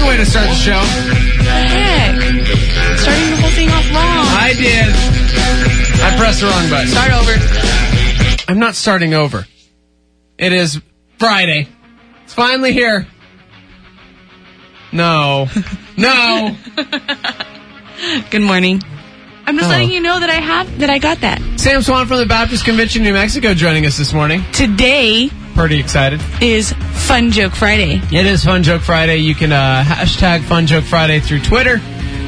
way to start the show. Heck. Starting the whole thing off wrong. I did. I pressed the wrong button. Start over. I'm not starting over. It is Friday. It's finally here. No. No. Good morning. I'm just letting you know that I got that. Sam Swan from the Baptist Convention, New Mexico, joining us this morning. Today Pretty excited. is Fun Joke Friday. It is Fun Joke Friday. You can hashtag Fun Joke Friday through Twitter.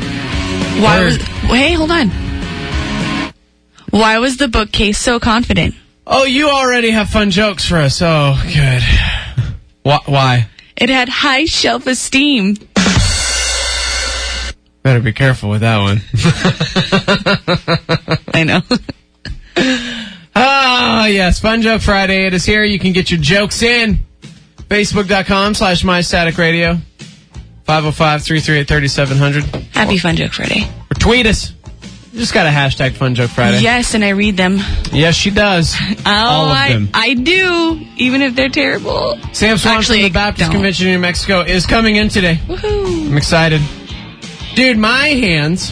Hey, hold on. Why was the bookcase so confident? Oh, you already have fun jokes for us. Oh, good. Why? It had high shelf-esteem. Better be careful with that one. I know. Ah, yes. Fun Joke Friday. It is here. You can get your jokes in. Facebook.com/MyStaticRadio. 505-338-3700. Happy Fun Joke Friday. Or tweet us. You just got a hashtag Fun Joke Friday. Yes, and I read them. Yes, she does. All of them. I do, even if they're terrible. Sam Swan from the Baptist Convention in New Mexico is coming in today. Woohoo. I'm excited. Dude, my hands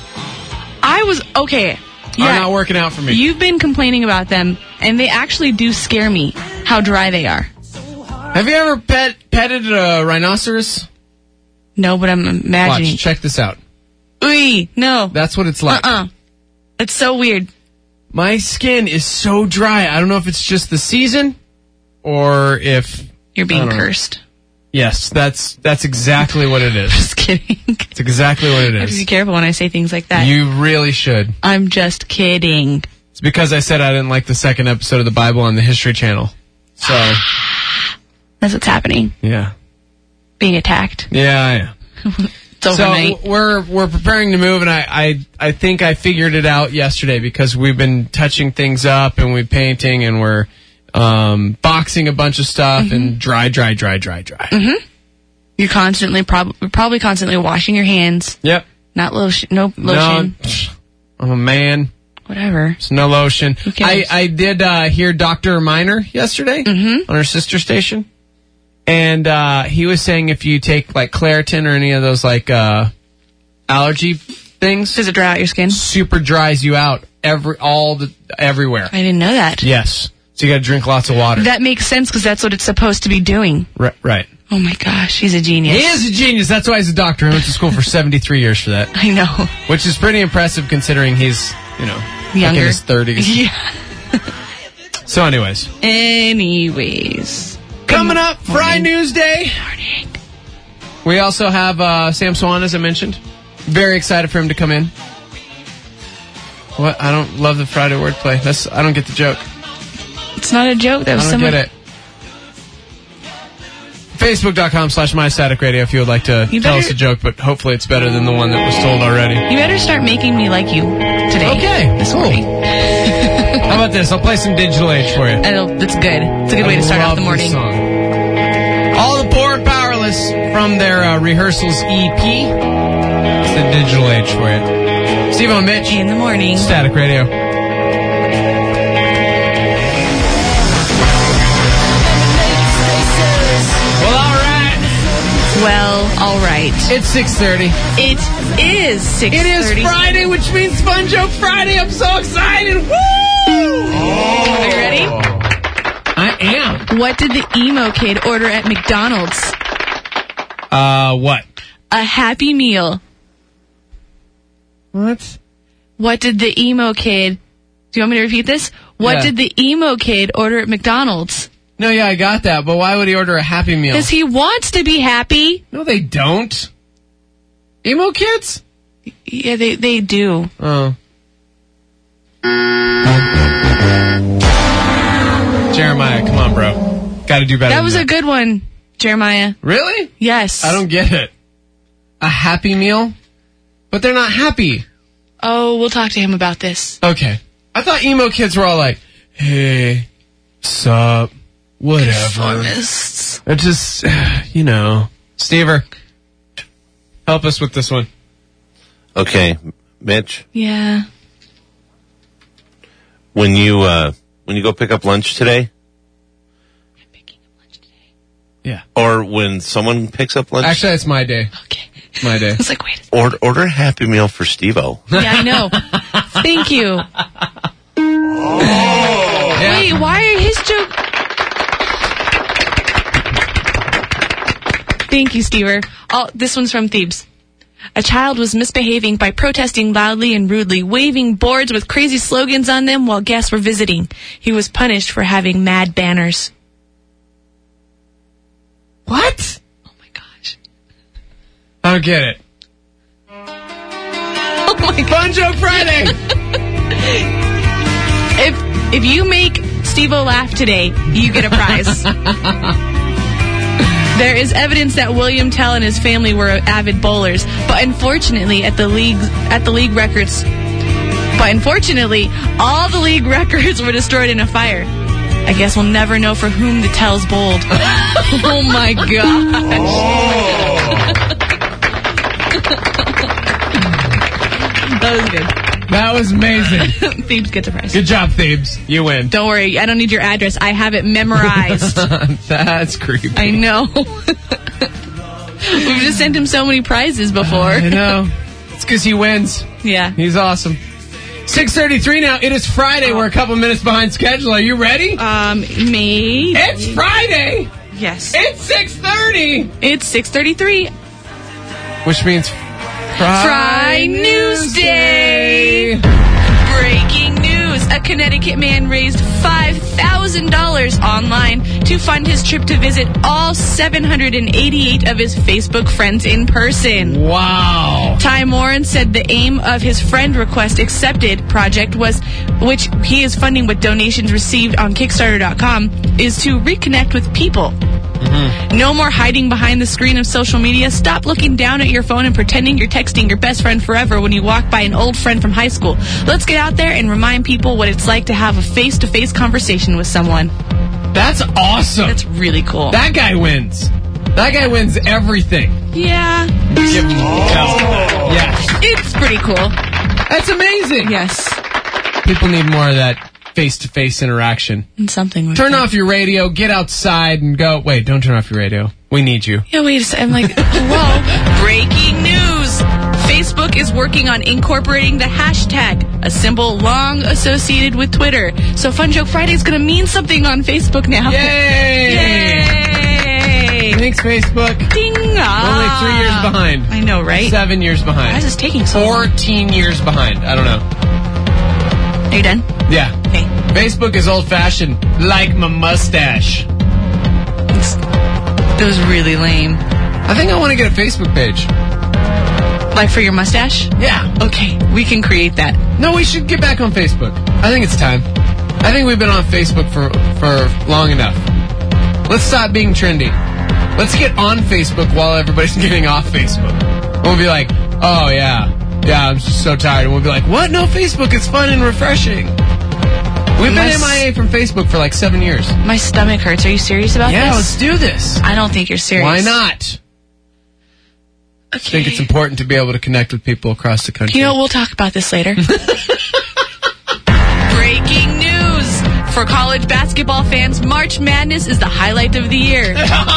are not working out for me. You've been complaining about them, and they actually do scare me, how dry they are. Have you ever petted a rhinoceros? No, but I'm imagining. Watch, check this out. Ooh, no. That's what it's like. It's so weird. My skin is so dry. I don't know if it's just the season or if you're being cursed. Yes, that's exactly what it is. Just kidding. It's exactly what it is. I have to be careful when I say things like that. You really should. I'm just kidding. It's because I said I didn't like the second episode of the Bible on the History Channel. So that's what's happening. Yeah. Being attacked. Yeah. It's overnight. So we're preparing to move, and I think I figured it out yesterday because we've been touching things up and we're painting and we're boxing a bunch of stuff and dry. Mm-hmm. You're constantly probably constantly washing your hands. Yep. Not lotion. No lotion. No, I'm a man. Whatever. It's no lotion. Who cares? I did hear Dr. Miner yesterday on our sister station. And he was saying if you take like Claritin or any of those like allergy things, does it dry out your skin? Super dries you out everywhere. I didn't know that. Yes. So you got to drink lots of water. That makes sense because that's what it's supposed to be doing. Right. Oh my gosh, he's a genius. He is a genius. That's why he's a doctor. He went to school for 73 years for that. I know. Which is pretty impressive considering he's, younger. Like in his 30s. Yeah. So anyways. Coming up, Fry News Day. Morning. We also have Sam Swan, as I mentioned. Very excited for him to come in. What? I don't love the Friday wordplay. I don't get the joke. It's not a joke. That was I don't get it. Facebook.com/MyStaticRadio if you would like to tell us a joke, but hopefully it's better than the one that was told already. You better start making me like you today. Okay. This morning. How about this? I'll play some Digital Age for you. That's good. It's a good way to start off the morning. Song. All the Poor and Powerless from their Rehearsals EP. It's the Digital Age for you. Steve and Mitch. In the morning. Static Radio. Well, all right. It's 6:30. It is 6:30. It is Friday, which means Fun Joke Friday. I'm so excited. Woo! Are you ready? I am. What did the emo kid order at McDonald's? What? A Happy Meal. What? What did the emo kid... Do you want me to repeat this? What did the emo kid order at McDonald's? No, yeah, I got that, but why would he order a Happy Meal? Because he wants to be happy. No, they don't. Emo kids? Yeah, they do. Oh. Jeremiah, come on, bro. Gotta do better That was a good one, Jeremiah. Really? Yes. I don't get it. A Happy Meal? But they're not happy. Oh, we'll talk to him about this. Okay. I thought emo kids were all like, hey, sup, whatever. Conformists. They're just, Stever, help us with this one. Okay, Mitch. Yeah. When you go pick up lunch today. I'm picking up lunch today. Yeah. Or when someone picks up lunch. Actually, it's my day. Okay. My day. I was like, wait. Order a Happy Meal for Steve-O. Yeah, I know. Thank you. Yeah. Wait, why are his jokes... Thank you, Stever. This one's from Thebes. A child was misbehaving by protesting loudly and rudely, waving boards with crazy slogans on them while guests were visiting. He was punished for having mad banners. What? Oh my gosh. I don't get it. Oh my god. Fun Joke Friday! If you make Steve-O laugh today, you get a prize. There is evidence that William Tell and his family were avid bowlers, but unfortunately, all the league records were destroyed in a fire. I guess we'll never know for whom the Tells bowled. Oh my gosh. That was good. That was amazing. Thebes gets a prize. Good job, Thebes. You win. Don't worry, I don't need your address. I have it memorized. That's creepy. I know. We've just sent him so many prizes before. I know. It's because he wins. Yeah. He's awesome. 6:33 now. It is Friday. We're a couple minutes behind schedule. Are you ready? Maybe. It's Friday. Yes. It's 6:30. It's 6:33. Which means Fry News Day. Breaking news. A Connecticut man raised $5,000 online to fund his trip to visit all 788 of his Facebook friends in person. Wow. Ty Moran said the aim of his friend request accepted project which he is funding with donations received on Kickstarter.com, is to reconnect with people. Mm-hmm. No more hiding behind the screen of social media. Stop looking down at your phone and pretending you're texting your best friend forever when you walk by an old friend from high school. Let's get out there and remind people what it's like to have a face-to-face conversation with someone. That's awesome. That's really cool. That guy wins. That guy wins everything. Yeah. Give him yeah. It's pretty cool. That's amazing. Yes. People need more of that face-to-face interaction. And something like Turn that. off your radio, get outside, and go. Wait, don't turn off your radio. We need you. Yeah, wait a second. I'm like, hello. Breaking news. Facebook is working on incorporating the hashtag, a symbol long associated with Twitter. So Fun Joke Friday is going to mean something on Facebook now. Yay! Yay! Thanks, Facebook. Ding! Only 3 years behind. I know, right? 7 years behind. Why is this taking so long? 14 years behind. I don't know. Are you done? Yeah. Okay. Facebook is old-fashioned, like my mustache. It was really lame. I think I want to get a Facebook page. Like for your mustache? Yeah. Okay, we can create that. No, we should get back on Facebook. I think it's time. I think we've been on Facebook for long enough. Let's stop being trendy. Let's get on Facebook while everybody's getting off Facebook. We'll be like, oh, yeah, I'm just so tired. And we'll be like, what? No, Facebook is fun and refreshing. We've been MIA from Facebook for like 7 years. My stomach hurts. Are you serious about this? Yeah, let's do this. I don't think you're serious. Why not? Okay. I think it's important to be able to connect with people across the country. You know, we'll talk about this later. Breaking news. For college basketball fans, March Madness is the highlight of the year.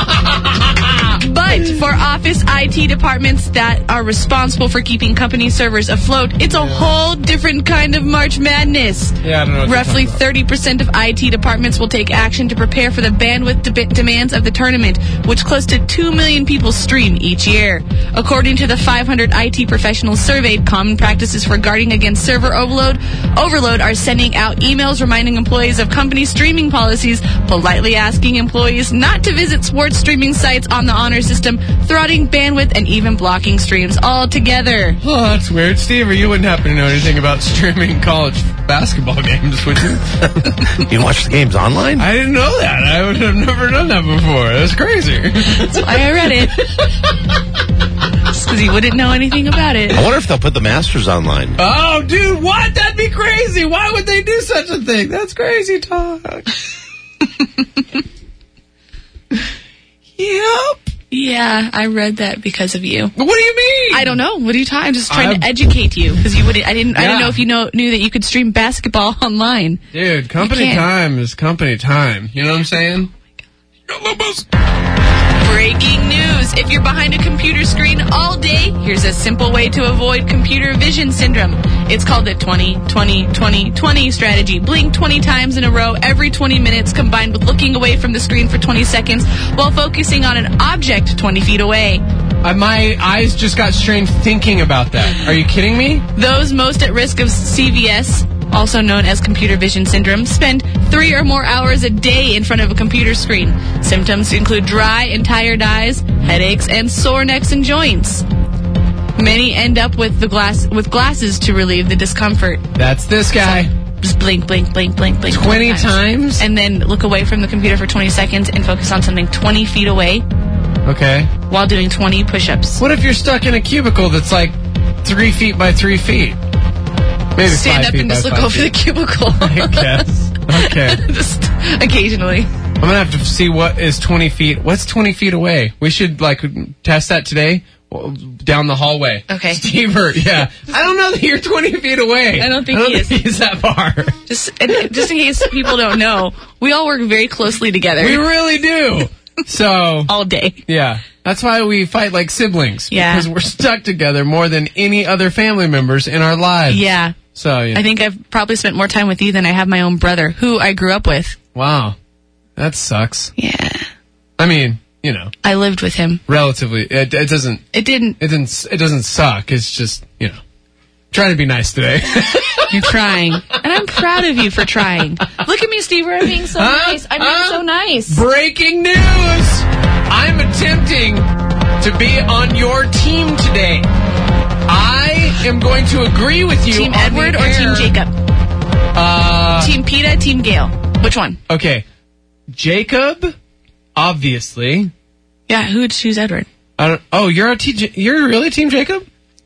But for office IT departments that are responsible for keeping company servers afloat, it's a whole different kind of March Madness. Yeah, I don't know what Roughly 30% of IT departments will take action to prepare for the bandwidth demands of the tournament, which close to 2 million people stream each year. According to the 500 IT professionals surveyed, common practices for guarding against server overload are sending out emails reminding employees of company streaming policies, politely asking employees not to visit sports streaming sites on the honor system, throttling bandwidth, and even blocking streams altogether. Oh, that's weird. Steve, you wouldn't happen to know anything about streaming college basketball games, would you? You watch the games online? I didn't know that. I would have never done that before. That's crazy. That's why I read it. Just because you wouldn't know anything about it. I wonder if they'll put the Masters online. Oh, dude, what? That'd be crazy. Why would they do such a thing? That's crazy talk. Yep. Yeah, I read that because of you. What do you mean? I don't know. What are you talking? I'm just trying to educate you because you wouldn't. I didn't know if you knew that you could stream basketball online. Dude, company time is company time. You know what I'm saying? Oh my gosh. Breaking news. If you're behind a computer screen all day, here's a simple way to avoid computer vision syndrome. It's called the 20-20-20-20 strategy. Blink 20 times in a row every 20 minutes, combined with looking away from the screen for 20 seconds while focusing on an object 20 feet away. My eyes just got strained thinking about that. Are you kidding me? Those most at risk of CVS, also known as computer vision syndrome, spend 3 or more hours a day in front of a computer screen. Symptoms include dry and tired eyes, headaches, and sore necks and joints. Many end up with glasses to relieve the discomfort. That's this guy. So, just blink, blink, blink, blink, blink. 20 times? And then look away from the computer for 20 seconds and focus on something 20 feet away. Okay. While doing 20 push-ups. What if you're stuck in a cubicle that's like 3 feet by 3 feet? Maybe stand 5 up feet and by just look 5 over the feet. cubicle. I guess. Okay. Just occasionally. I'm going to have to see what is 20 feet. What's 20 feet away? We should, test that today down the hallway. Okay. Stever, yeah. I don't know that you're 20 feet away. I don't think he is. He's that far. Just in case people don't know, we all work very closely together. We really do. So. All day. Yeah. That's why we fight like siblings. Yeah. Because we're stuck together more than any other family members in our lives. Yeah. So, yeah. I think I've probably spent more time with you than I have my own brother, who I grew up with. Wow. That sucks. Yeah. I mean, I lived with him. relatively. It doesn't. It didn't. It doesn't suck. It's just, trying to be nice today. You're trying. And I'm proud of you for trying. Look at me, Steve. I'm being so nice. I'm being so nice. Breaking news! I'm attempting to be on your team today. I am going to agree with you. Team on Edward the or air. Team Jacob? Team PETA, Team Gail. Which one? Okay. Jacob, obviously. Yeah, who would choose Edward? You're really Team Jacob?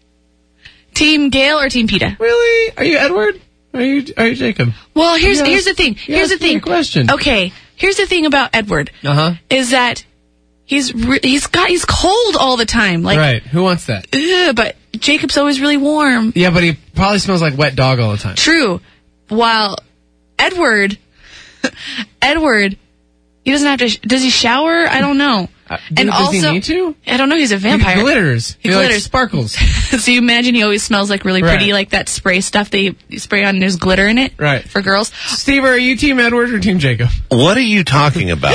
Team Gail or Team PETA? Really? Are you Edward? Are you Jacob? Well, here's the thing. Here's the thing. Question. Okay. Here's the thing about Edward. Is that he's cold all the time. Like, right. Who wants that? But Jacob's always really warm. Yeah, but he probably smells like wet dog all the time. True. While Edward, he doesn't have to. Does he shower? I don't know. Does he need to? I don't know. He's a vampire. He glitters. He glitters. Like sparkles. So you imagine he always smells like really pretty, like that spray stuff they spray on and there's glitter in it. Right. For girls. Steve, are you Team Edward or Team Jacob? What are you talking about?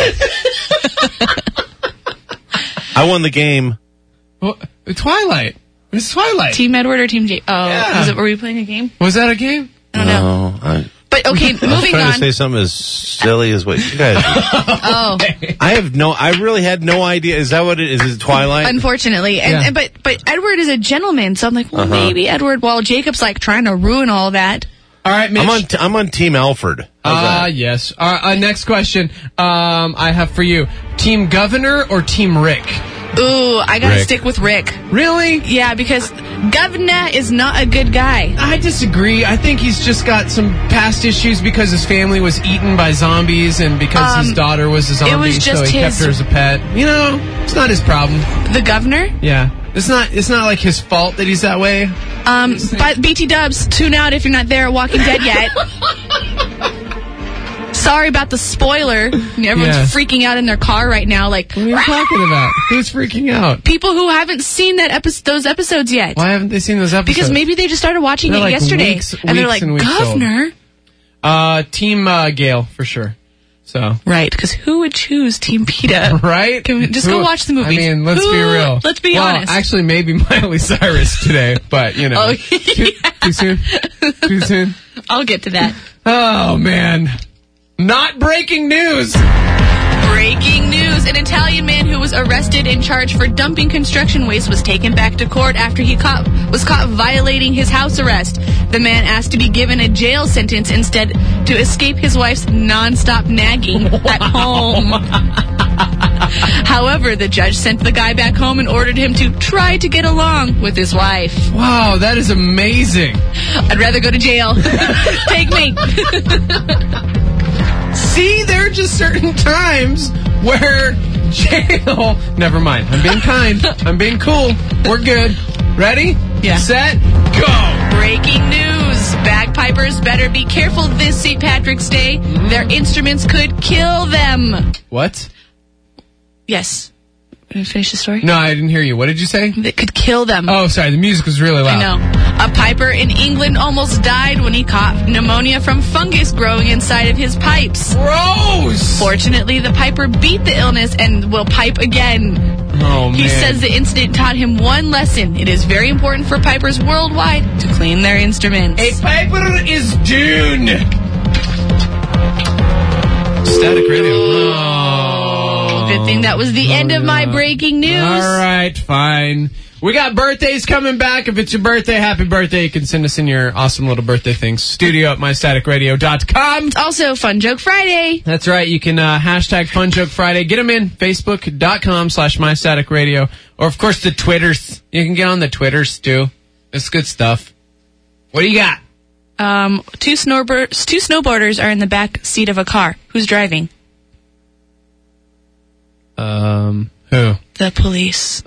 I won the game. Well, Twilight. It's Twilight. Team Edward or Team Jacob? Oh, yeah. Were we playing a game? Was that a game? I don't know. But okay, moving I was trying on. to say something as silly as what you guys do. Oh. I really had no idea. Is that what it is? Is it Twilight? Unfortunately. But Edward is a gentleman, so I'm like, well, maybe Edward, while Jacob's like trying to ruin all that. All right, Mitch. I'm on Team Alfred. Yes. Next question I have for you. Team Governor or Team Rick? Ooh, I gotta Rick. stick with Rick. Really? Yeah, because Governor is not a good guy. I disagree. I think he's just got some past issues because his family was eaten by zombies and because his daughter was a zombie, it was just so he kept her as a pet. It's not his problem. The Governor? Yeah. It's not like his fault that he's that way. But BT Dubs, tune out if you're not there at Walking Dead yet. Sorry about the spoiler. Everyone's freaking out in their car right now. Like, what are you talking about? Who's freaking out? People who haven't seen those episodes yet. Why haven't they seen those episodes? Because maybe they just started watching it yesterday. And they're like, Governor? Team Gale, for sure. So right, because who would choose Team PETA? Right? Just go watch the movie. I mean, let's be real. Let's be honest. Actually, maybe Miley Cyrus today, but too soon? Too soon? I'll get to that. Oh, man. Not breaking news! Breaking news. An Italian man who was arrested and charged for dumping construction waste was taken back to court after he was caught violating his house arrest. The man asked to be given a jail sentence instead to escape his wife's nonstop nagging at home. However, the judge sent the guy back home and ordered him to try to get along with his wife. Wow, that is amazing. I'd rather go to jail. Take me. See, there are just certain times where jail... Never mind. I'm being kind. I'm being cool. We're good. Ready? Yeah. Set? Go! Breaking news. Bagpipers better be careful this St. Patrick's Day. Their instruments could kill them. What? Yes. Finish the story? No, I didn't hear you. What did you say? That could kill them. Oh, sorry. The music was really loud. I know. A piper in England almost died when he caught pneumonia from fungus growing inside of his pipes. Gross! Fortunately, the piper beat the illness and will pipe again. Oh, man. He says the incident taught him one lesson. It is very important for pipers worldwide to clean their instruments. A piper is doomed. Static Radio. Oh. Good thing that was the end of my breaking news. All right, fine. We got birthdays coming back. If it's your birthday, happy birthday. You can send us in your awesome little birthday things. studio@mystaticradio.com. It's also Fun Joke Friday. That's right. You can hashtag Fun Joke Friday. Get them in. Facebook.com/mystaticradio. Or, of course, the Twitters. You can get on the Twitters, too. It's good stuff. What do you got? Two snowboarders are in the back seat of a car. Who's driving? Who? The police.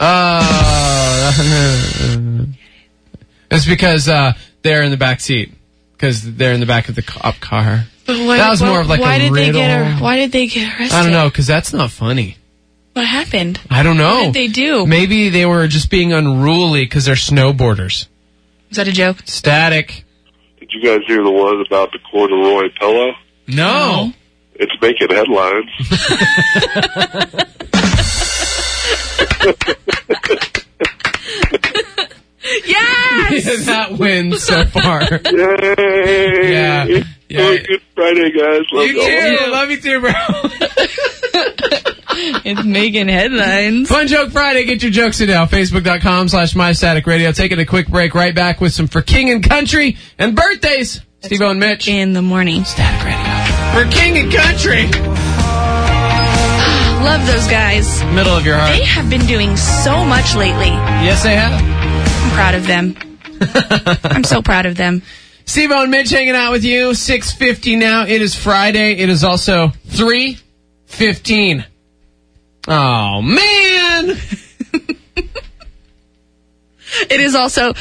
It's because they're in the back seat. Because they're in the back of the cop car. But That was more of like a riddle. Why did they get arrested? I don't know, because that's not funny. What happened? I don't know. What did they do? Maybe they were just being unruly because they're snowboarders. Was that a joke? Static. Did you guys hear the one about the corduroy pillow? No. It's making headlines. Yes! That wins so far. Yay! Yeah. Good Friday, guys. Love You y'all. too. Love you too, bro. It's making headlines. Fun Joke Friday. Get your jokes in now. Facebook.com/mystaticradio. Taking a quick break. Right back with some For King and Country and birthdays. Steve-O and Mitch. In the morning. Static Radio. For King and Country. Love those guys. Middle of your heart. They have been doing so much lately. Yes, they have. I'm proud of them. I'm so proud of them. Steve-O and Mitch hanging out with you. 6:50 now. It is Friday. It is also 3:15. Oh, man. It is also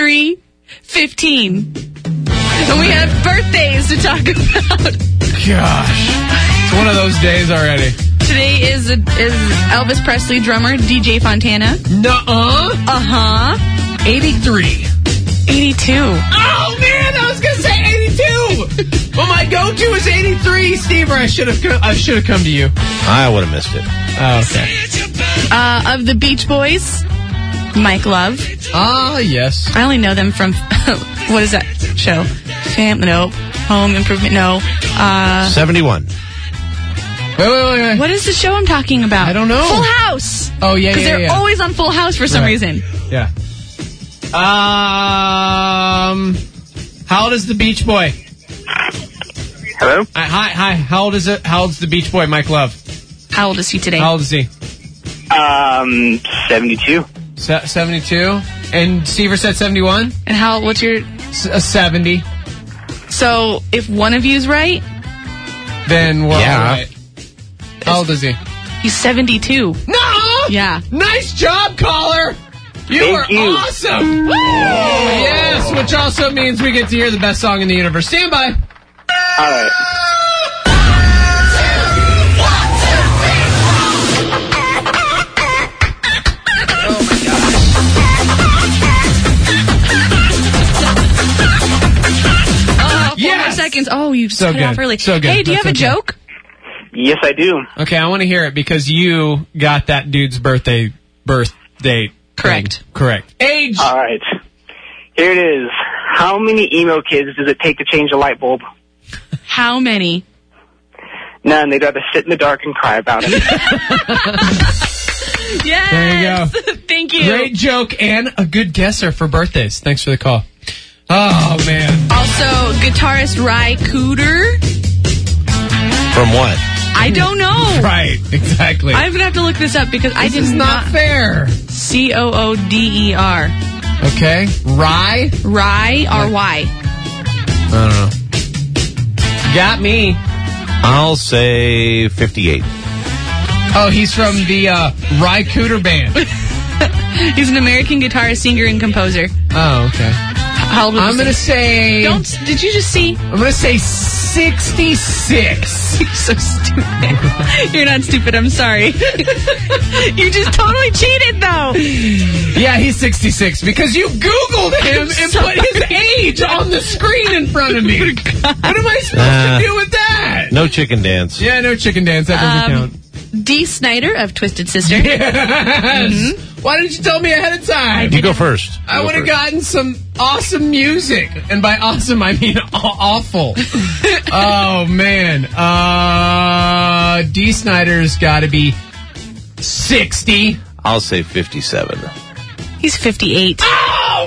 3:15. And we have birthdays to talk about. Gosh. It's one of those days already. Today is Elvis Presley drummer DJ Fontana. Nuh-uh. Uh-huh. 83. 82. Oh, man, I was going to say 82. Well, my go-to is 83, Steve, or I should have come to you. I would have missed it. Oh, okay. Of the Beach Boys, Mike Love. Ah, yes. I only know them from, what is that show? No. Home Improvement, no. 71. Wait. What is the show I'm talking about? I don't know. Full House. Oh, yeah, Because they're always on Full House for some reason. Yeah. How old is the Beach Boy? Hello? Hi. How old is it? How old's the Beach Boy, Mike Love? How old is he today? How old is he? 72. 72. And Stever said 71? And what's your... 70. So, if one of you's right, Then we're Yeah. all right. How old is he? he's 72. No! Yeah. Nice job, caller! You are awesome! Woo! Yes, which also means we get to hear the best song in the universe. Stand by. All right. Seconds. Oh, you So cut it off good. early. So good. Hey, do you have That's a okay. joke? Yes, I do. Okay, I want to hear it because you got that dude's birth date. Correct. thing. Correct. Age. All right. Here it is. How many emo kids does it take to change a light bulb? How many? None. They'd rather sit in the dark and cry about it. Yes. There you go. Thank you. Great joke and a good guesser for birthdays. Thanks for the call. Oh, man. Also, guitarist Ry Cooder. From what? I don't know. Right, exactly. I'm going to have to look this up because I This did is not fair. Cooder. Okay. Rye? Ry, R-Y. I don't know. Got me. I'll say 58. Oh, he's from the Ry Cooder band. He's an American guitarist, singer, and composer. Oh, okay. How old was I'm he? going to say... Did you just see? I'm going to say 66. You're so stupid. You're not stupid, I'm sorry. You just totally cheated, though. Yeah, he's 66 because you Googled him and put his age on the screen in front of me. What am I supposed to do with that? No chicken dance. Yeah, no chicken dance. That doesn't count. Dee Snider of Twisted Sister. Yes. Why didn't you tell me ahead of time? You go first. I would have gotten some awesome music. And by awesome, I mean awful. Oh, man. Dee Snider's got to be 60. I'll say 57. He's 58. Oh,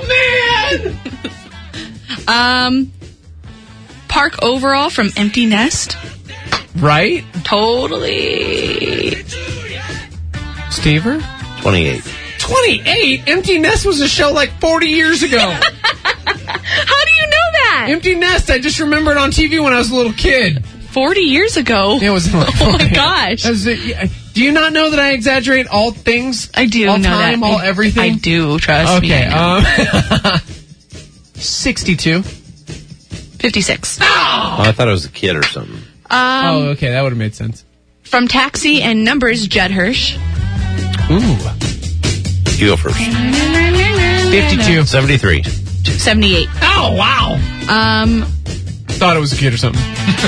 man! Park Overall from Empty Nest. Right? Totally. Stever? 28. 28? Empty Nest was a show like 40 years ago. How do you know that? Empty Nest, I just remember it on TV when I was a little kid. 40 years ago? It was like, oh my gosh. Do you not know that I exaggerate all things? I do all know time, that. all everything? I do, trust me. Okay, 62. 56. Oh, I thought it was a kid or something. Oh, okay, that would have made sense. From Taxi and Numbers, Judd Hirsch. Ooh. You go first. 52. 73. 78. Oh, wow. Thought it was a kid or something.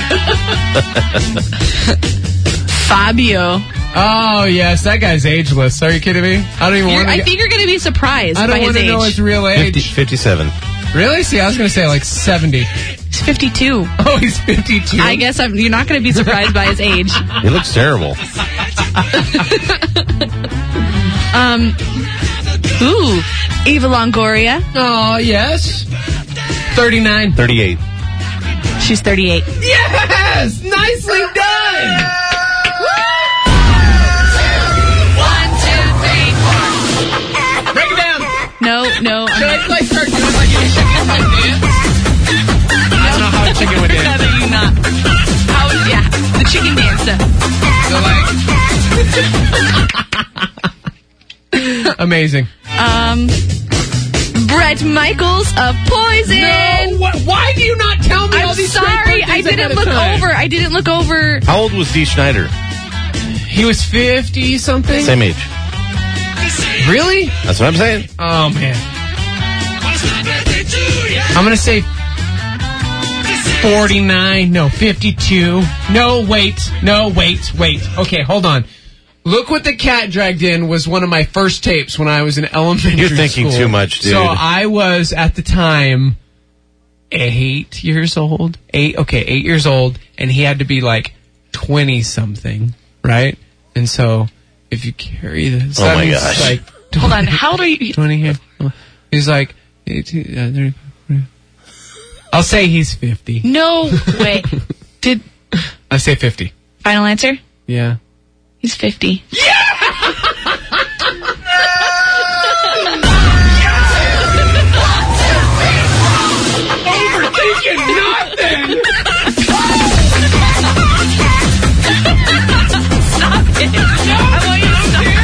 Fabio. Oh, yes, that guy's ageless. Are you kidding me? I don't even want to. I think you're going to be surprised I by don't his want to age. know his real age. 57. Really? See, I was going to say like 70. He's 52. Oh, he's 52. I guess you're not going to be surprised by his age. He looks terrible. Ooh, Eva Longoria. Oh, yes. 39. 38. She's 38. Yes! Nicely done! 1, 2, 3, 4. Break it down. No. Should I like start doing like a chicken like dance? I don't know how a chicken would dance. Rather you not. The chicken dancer. So like... Amazing. Brett Michaels of Poison. No, why do you not tell me all I'm these sorry, great I didn't look over. I didn't look over. How old was Dee Snider? He was 50 something. Same age. Really? That's what I'm saying. Oh man. I'm gonna say 49. No, 52. No, wait. Okay, hold on. Look What the Cat Dragged In was one of my first tapes when I was in elementary school. You're thinking too much, dude. So I was, at the time, 8 years old. 8 years old, and he had to be like 20-something, right? And so, if you carry this... Oh my gosh. Like, Hold on, how old are you? 20 here. He's like... 18, I'll say he's 50. No way. I say 50. Final answer? Yeah. He's 50. Overthinking nothing! Stop it. I want you to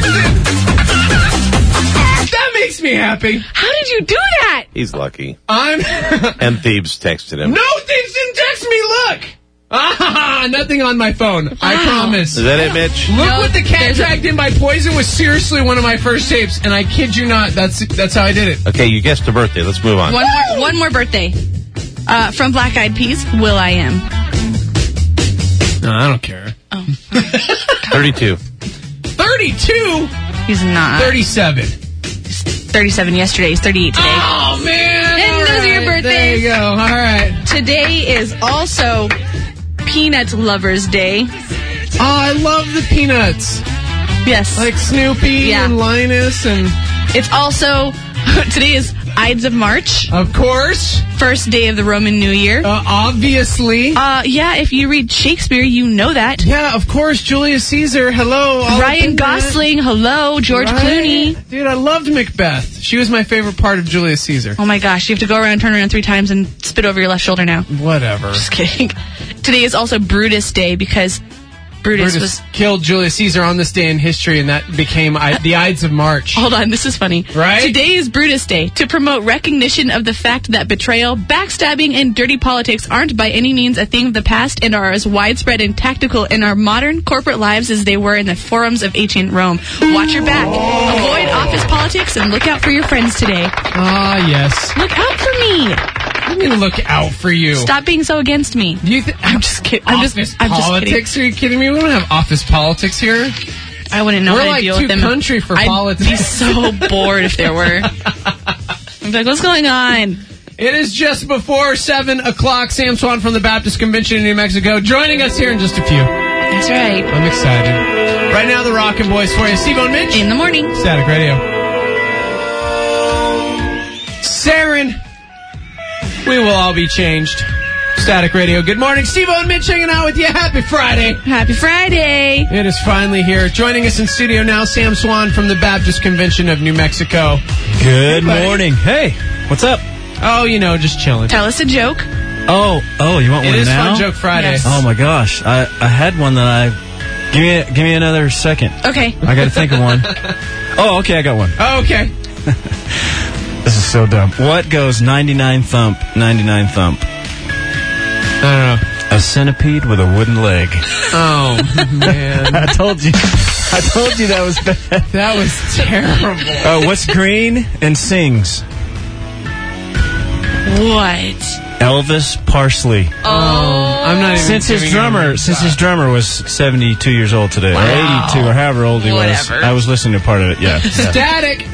stop. That makes me happy. How did you do that? He's lucky. And Thebes texted him. No, Thebes didn't text me, look! Nothing on my phone. Wow. I promise. Is that it, Mitch? Look What the Cat Dragged In by Poison was seriously one of my first tapes, and I kid you not, that's how I did it. Okay, you guessed a birthday. Let's move on. One more birthday. From Black Eyed Peas, Will I Am. No, I don't care. Oh. 32. 32? He's not. 37. 37 yesterday. He's 38 today. Oh, man. And those are your birthdays. There you go. All right. Today is also Peanut Lovers Day. Oh, I love the Peanuts. Yes. Like Snoopy and Linus and... It's also... Today is Ides of March. Of course. First day of the Roman New Year. Obviously. Yeah, if you read Shakespeare, you know that. Yeah, of course. Julius Caesar, hello. Ryan Gosling, hello. George Clooney. Dude, I loved Macbeth. She was my favorite part of Julius Caesar. Oh my gosh, you have to go around, turn around 3 times, and spit over your left shoulder now. Whatever. Just kidding. Today is also Brutus Day because Brutus was... killed Julius Caesar on this day in history, and that became the Ides of March. Hold on, this is funny. Right? Today is Brutus Day, to promote recognition of the fact that betrayal, backstabbing, and dirty politics aren't by any means a thing of the past and are as widespread and tactical in our modern corporate lives as they were in the forums of ancient Rome. Watch your back. Avoid office politics and look out for your friends today. Ah, yes. Look out for me. I'm going to look out for you. Stop being so against me. I'm just kidding. Office politics? Are you kidding me? We don't have office politics here. I wouldn't know We're how to like deal too with them. country for politics. I'd be so bored if there were. I'd be like, what's going on? It is just before 7 o'clock. Sam Swan from the Baptist Convention in New Mexico joining us here in just a few. That's right. I'm excited. Right now, the Rockin' Boys for you. Steve-O and Mitch. In the morning. Static Radio. Saren. We will all be changed. Static Radio. Good morning. Steve-O and Mitch hanging out with you. Happy Friday. Happy Friday. It is finally here. Joining us in studio now, Sam Swan from the Baptist Convention of New Mexico. Good morning. Hey, what's up? Oh, just chilling. Tell us a joke. Oh, you want one It is now? Fun Joke Friday. Yes. Oh my gosh, I had one that give me another second. Okay. I got to think of one. Oh, okay, I got one. Oh, okay. This is so dumb. What goes 99 thump, 99 thump? I don't know. A centipede with a wooden leg. Oh, man. I told you that was bad. That was terrible. Oh, what's green and sings? What? Elvis Parsley. Oh. I'm not even Since his drummer was 72 years old today, Wow. or 82, or however old he Whatever. was. I was listening to part of it. Yeah. Static.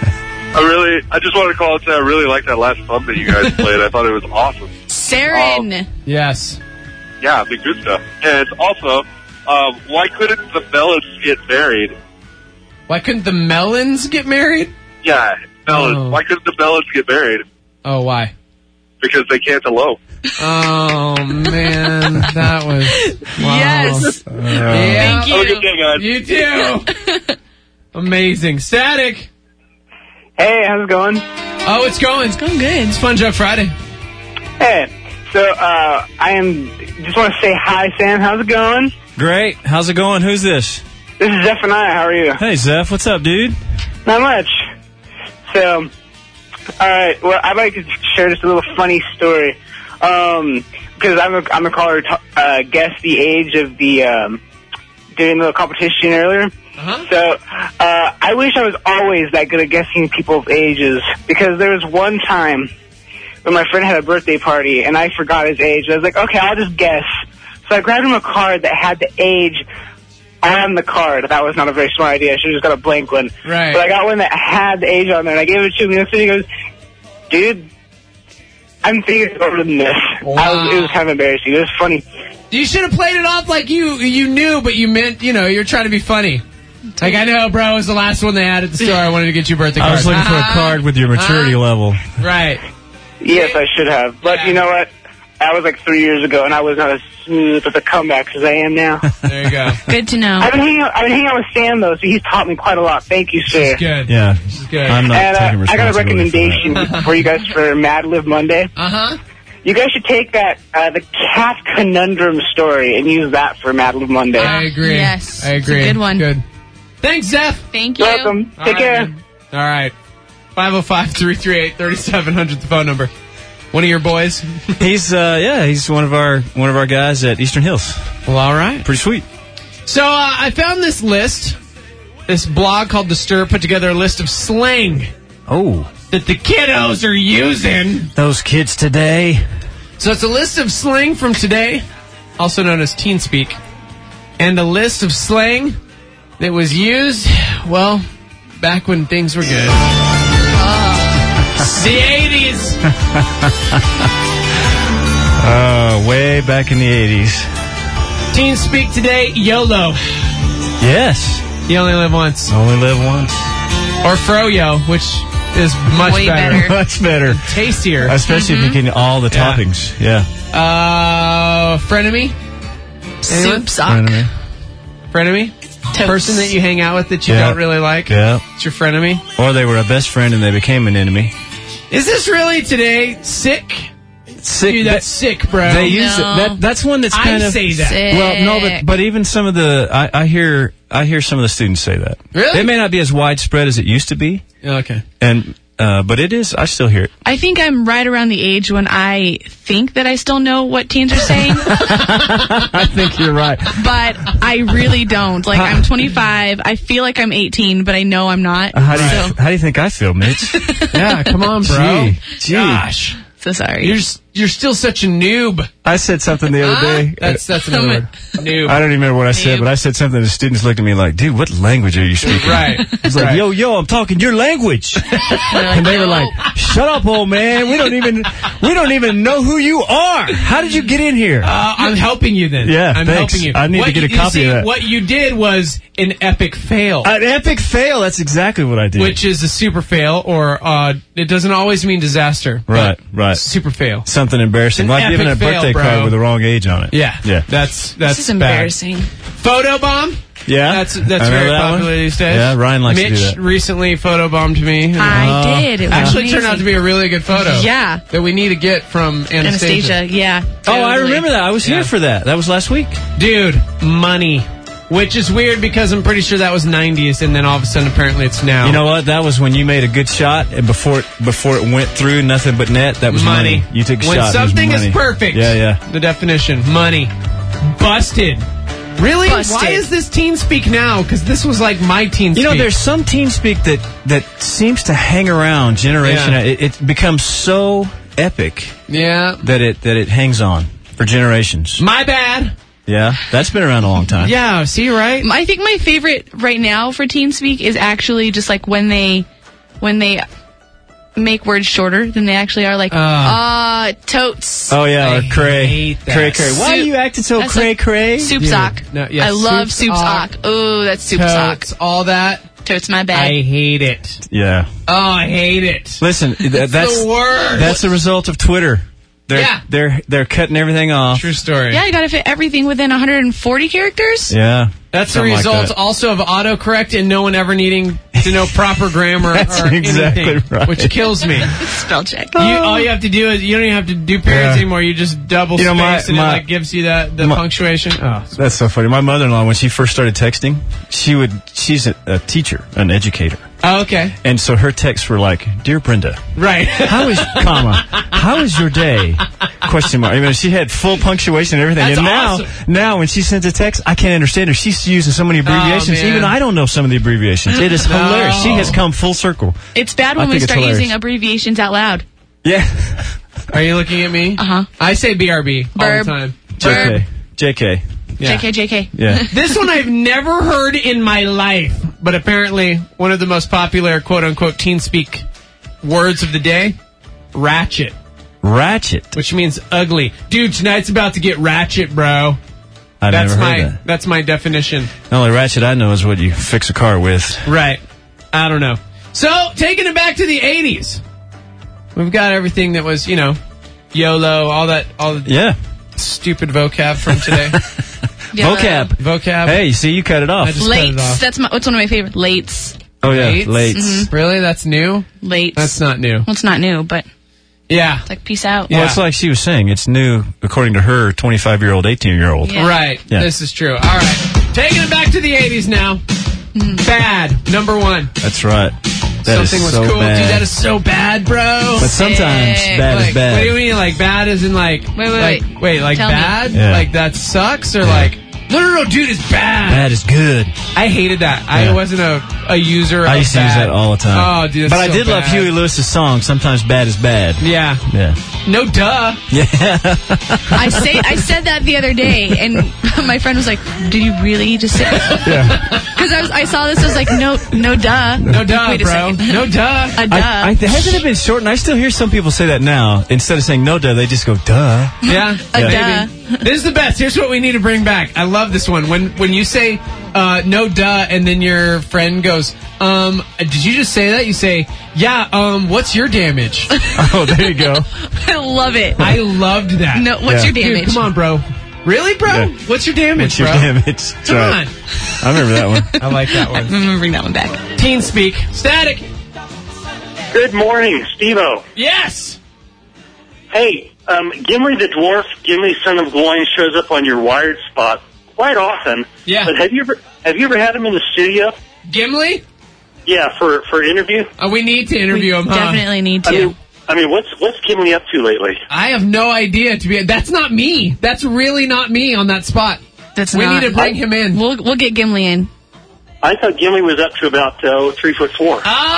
I just want to call and say I really like that last song that you guys played. I thought it was awesome. Saren. Yes. Yeah, the good stuff. And also, why couldn't the melons get married? Why couldn't the melons get married? Yeah, melons. Oh. Why couldn't the melons get married? Oh, why? Because they can't elope. Oh, man. That was... Wow. Yes. Yeah. Thank you. Have a good day, guys. You too. Amazing. Static. Hey, how's it going? Oh, it's going. It's going good. It's Fun Joke Friday. Hey, so just want to say hi, Sam. How's it going? Great. How's it going? Who's this? This is Zephaniah. How are you? Hey, Zeph. What's up, dude? Not much. So, alright, well, I'd like to share just a little funny story. Because I'm a caller, guessed the age of the, during the competition earlier. Uh-huh. So, I wish I was always that good at guessing people's ages, because there was one time when my friend had a birthday party, and I forgot his age. I was like, okay, I'll just guess. So I grabbed him a card that had the age on the card. That was not a very smart idea. I should have just got a blank one. Right. But I got one that had the age on there, and I gave it to him, and he goes, dude, I'm thinking older than this. Wow. It was kind of embarrassing. It was funny. You should have played it off like you knew, but you meant, you're trying to be funny. Like, I know, bro, it was the last one they had at the store. I wanted to get you a birthday card. I was looking for a card with your maturity level. Right. Yes, I should have. But Yeah. you know what? That was like 3 years ago, and I was not as smooth with the comebacks as I am now. There you go. Good to know. I've been hanging out with Sam, though, so he's taught me quite a lot. Thank you, sir. It's good. Yeah. It's good. I'm not And taking I got a responsibility for that. recommendation for you guys for Mad Lib Monday. Uh-huh. You guys should take that, the cat conundrum story and use that for Mad Lib Monday. I agree. Yes, I it's a agree. good one. Good. Thanks, Zeph. Thank you. Welcome. All Take right, care. man. All right. 505-338-3700, the phone number. One of your boys? He's one of our guys at Eastern Hills. Well, all right. Pretty sweet. So I found this list. This blog called The Stir put together a list of slang Oh, that the kiddos are using. those kids today. So it's a list of slang from today, also known as teen speak, and a list of slang that was used, well, back when things were good. The 80s. Way back in the 80s. Teen speak today, YOLO. Yes. You only live once. Only live once. Or froyo, which is much Way better. better. Much better. Tastier. Especially if you can all the Yeah. toppings. Yeah. Frenemy? Soup sock. Frenemy. Frenemy? Totes. Person that you hang out with that you Yeah. don't really like? Yeah. It's your frenemy? Or they were a best friend and they became an enemy. Is this really today sick? Sick. Dude, that's sick, bro. They use No. it. That's one that's kind I of. say that. Sick. Well, no, but even some of the I hear some of the students say that. Really? It may not be as widespread as it used to be, Okay. and but it is. I still hear it. I think I'm right around the age when I think that I still know what teens are saying, I think you're right. but I really don't. Like, I'm 25. I feel like I'm 18, but I know I'm not. How do you think I feel, Mitch? Yeah, come on, bro. Gee. Gosh. So sorry. You're still such a noob. I said something the other day. That's another word. Noob. I don't even remember what I said, but I said something. The students looked at me like, "Dude, what language are you speaking?" Right. It's like, Right. yo, I'm talking your language. And they were like, "Shut up, old man. We don't even know who you are. How did you get in here?" I'm helping you then. Yeah, I'm thanks. helping you. I need to get a copy of that. What you did was an epic fail. An epic fail. That's exactly what I did. Which is a super fail, or it doesn't always mean disaster. Right, but right. Super fail. Something embarrassing, An like giving a epic fail, birthday bro. card with the wrong age on it. Yeah. Yeah. That's This is bad. embarrassing. Photobomb? Yeah. That's I remember very that popular one. these days. Yeah, Ryan likes to Mitch do that. recently photobombed me. I did. It was Actually turned out to amazing. be a really good photo. Yeah. That we need to get from Anastasia. Yeah. Oh, I totally. remember that. I was here Yeah. for that. That was last week. Dude, money. Which is weird because I'm pretty sure that was 90s, and then all of a sudden apparently it's now. You know what? That was when you made a good shot, and before it went through nothing but net. That was money. You took a when shot. it was something is money. perfect. Yeah, yeah. The definition. Money. Busted. Really? Busted. Why is this teen speak now? Because this was like my teen speak. You know, there's some teen speak that seems to hang around generation. Yeah. It becomes so epic Yeah. that it hangs on for generations. My bad. Yeah, that's been around a long time. Yeah, see, right? I think my favorite right now for TeenSpeak is actually just like when they make words shorter than they actually are. Like, totes. Oh yeah, I or cray, hate that. cray, cray. Why are Soup- you acting so that's cray, like cray? Soup Dude, sock. no, yeah, I love soup soup sock. sock. Oh, that's soup sock. Totes, all that. Totes my bad. I hate it. Yeah. Oh, I hate it. Listen, that's the worst. That's a result of Twitter. They're cutting everything off. True story. Yeah, you gotta fit everything within 140 characters. Yeah. That's the Something like result that. also of autocorrect and no one ever needing to know proper grammar That's or exactly anything, right. which kills me. Spell check. All you have to do is you don't even have to do periods Yeah. anymore. You just double You know, space and it my- like gives you the my- punctuation. Oh, That's so funny. My mother-in-law, when she first started texting, she's a teacher, an educator. oh, okay, And so her texts were like, "Dear Brenda, right. how is your day?" Question mark. I mean, she had full punctuation and everything. That's and awesome. now when she sends a text, I can't understand her. She's using so many abbreviations. man. Even I don't know some of the abbreviations. It is hilarious. She has come full circle. It's bad I when we think it's start hilarious. using abbreviations out loud. Yeah. Are you looking at me? Uh-huh. I say BRB all Verb. the time. JK. JK. Yeah. JK. Yeah. This one I've never heard in my life, but apparently one of the most popular quote-unquote teen speak words of the day, ratchet, Ratchet. which means ugly. Dude, tonight's about to get ratchet, bro. I That's never heard my that. that's my definition. The only ratchet I know is what you fix a car with. Right. I don't know. So, taking it back to the 80s. We've got everything that was, YOLO, all the Yeah. stupid vocab from today. Yeah. Vocab. vocab. Hey, you see, you cut it off. I just cut it Lates. off. That's one of my favorite. Lates. Oh, yeah. Lates? Lates. Really? That's new? Lates. That's not new. Well, it's not new, but Yeah. it's like peace out. Yeah. Well, it's like she was saying. It's new, according to her, 25-year-old, 18-year-old. Yeah. Right. Yeah. This is true. All right. Taking it back to the 80s now. Bad. Number one. That's right. That is Something was so cool. bad. Dude, that is so bad, bro. But sometimes Sick. bad like, is bad. What do you mean, like bad as in like... Wait. Like Tell me. bad? Yeah. Like that sucks? Or like... No, dude, it's bad. Bad is good. I hated that. I Yeah. wasn't a user I of used to use bad. that all the time. Oh, dude, that's but I so did love bad. Huey Lewis's song, Sometimes Bad is Bad. Yeah. Yeah. No duh. Yeah. I said that the other day, and my friend was like, "Did you really just say?" Because I saw this, I was like, "No, duh, No duh, Wait a bro. second. No duh. A duh." Hasn't it been shortened? I still hear some people say that now. Instead of saying no duh, they just go duh. Yeah. A Maybe. duh. This is the best. Here's what we need to bring back. I love this one. When you say no duh and then your friend goes, did you just say that? You say, yeah, what's your damage? Oh, there you go. I love it. I loved that. No, what's Yeah. your damage? Dude, come on, bro. Really, bro? Yeah. What's your damage, What's your bro? damage? That's Come right. on. I remember that one. I like that I'm one. gonna bring that one back. Teen speak. Static. Good morning, Steve-O. Yes. Hey, Gimli the dwarf, Gimli son of Gloin, shows up on your Wired spot quite often. Yeah. But have you ever had him in the studio? Gimli? Yeah, for interview. We need to interview him. Definitely need to. I mean, what's Gimli up to lately? I have no idea. That's not me. That's really not me on that spot. We need to bring him in. We'll get Gimli in. I thought Gimli was up to about 3'4".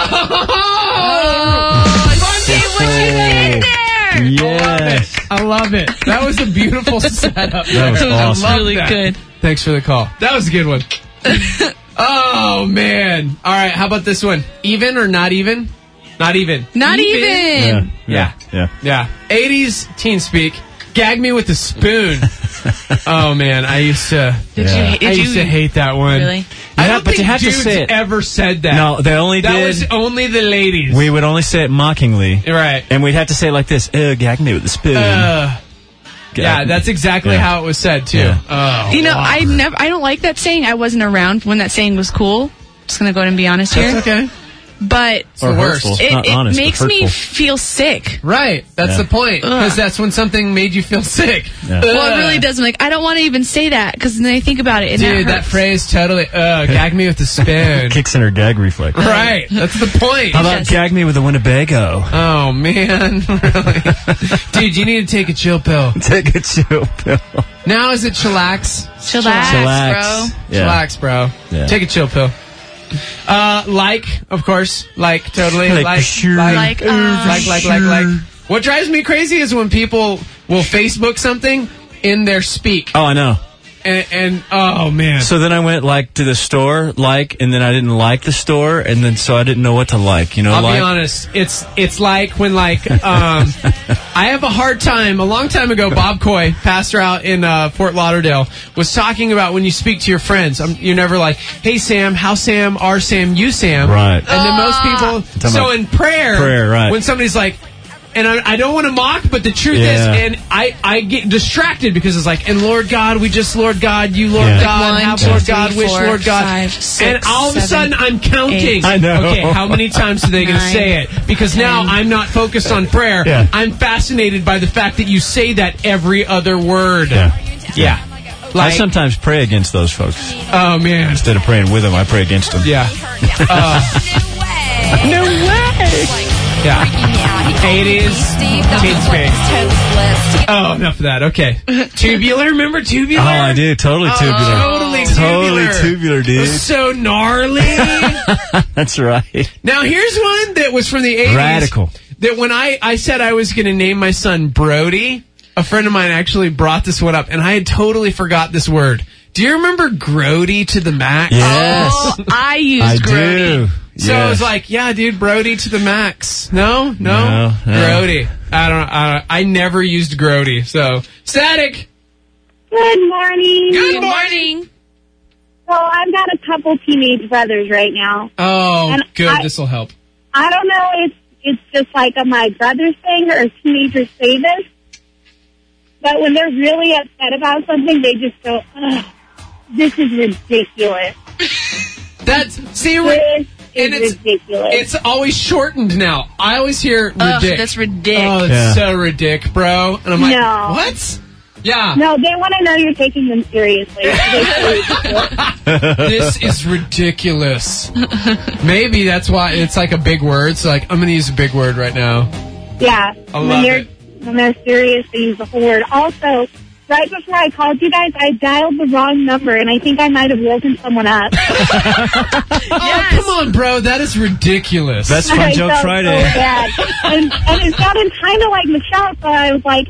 Yes. I love it. That was a beautiful setup. That was awesome. Really good. Thanks for the call. That was a good one. Oh, man. All right, how about this one? Even or not even? Not even. Not even. Yeah. 80s teen speak. Gag me with a spoon. Oh, man. I used to hate that one. Really? I don't but think you have to dudes say it. ever said that. No, they only did. That was only the ladies. We would only say it mockingly. Right. And we'd have to say it like this, gag me with a spoon. Yeah, that's exactly how it was said, too. Yeah. Oh, You know, wow. I don't like that saying. I wasn't around when that saying was cool. Just gonna go ahead and be honest here. That's okay. But Or the worst. hurtful. It's not honest, it but makes me hurtful. feel sick. Right. That's Yeah. the point. Because that's when something made you feel sick. Yeah. Well, it really does. I'm like, I don't want to even say that because then I think about it. And Dude, that phrase totally, gag me with the spoon. Kicks in her gag reflex. Right. That's the point. How about gag me with a Winnebago? Oh, man. Really? Dude, you need to take a chill pill. Take a chill pill. Now is it chillax? Chillax, Chillax. bro. Yeah. Chillax, bro. Yeah. Take a chill pill. Of course. Totally. Sure. Like. What drives me crazy is when people will Facebook something in their speak. Oh, I know. And oh, man. So then I went to the store, and then I didn't like the store, and then so I didn't know what to like. I'll be honest. It's like when I have a hard time. A long time ago, Bob Coy, pastor out in Fort Lauderdale, was talking about when you speak to your friends, you're never like, "Hey Sam, how Sam, are Sam, you Sam." Right. And then most people. So in prayer, right. when somebody's like. And I don't want to mock, but the truth is, and I get distracted because it's like, and Lord God, Lord God, you Lord God, 1, have 2, Lord 3, God, 4, wish Lord God. 5, 6, and all of a 7, sudden I'm counting. 8. I know. Okay, how many times are they going to 9, say it? Because now 10. I'm not focused on prayer. Yeah. I'm fascinated by the fact that you say that every other word. Yeah. I sometimes pray against those folks. Oh, man. Instead of praying with them, I pray against them. Yeah. No way. Yeah. 80s. Teen speak. Oh, enough of that. Okay. Tubular. Remember Tubular? Oh, I do. Totally tubular. Totally tubular. Totally tubular, It dude. was so gnarly. That's right. Now, here's one that was from the 80s. Radical. That when I said I was going to name my son Brody, a friend of mine actually brought this one up, and I had totally forgot this word. Do you remember Grody to the max? Yes. Oh, I use I Grody. do. So I was like, yeah, dude, Brody to the max. No. Grody. I never used Grody. So, Static. Good morning. Good morning. So I've got a couple teenage brothers right now. Oh, And good. This will help. I don't know if it's just like a my brother thing or if teenagers say this, but when they're really upset about something, they just go, ugh, this is ridiculous. It's ridiculous. It's always shortened now. I always hear ridic. That's ridiculous. Oh, it's so ridic, bro. And I'm like, what? Yeah. No, they want to know you're taking them seriously. This is ridiculous. Maybe that's why it's like a big word. So, like, I'm going to use a big word right now. Yeah. I love it. When they're serious, they use the whole word. Also, right before I called you guys, I dialed the wrong number, and I think I might have woken someone up. Oh, come on, bro. That is ridiculous. That's Fun Joke Friday. So bad. and it sounded kind of like Michelle, so I was like,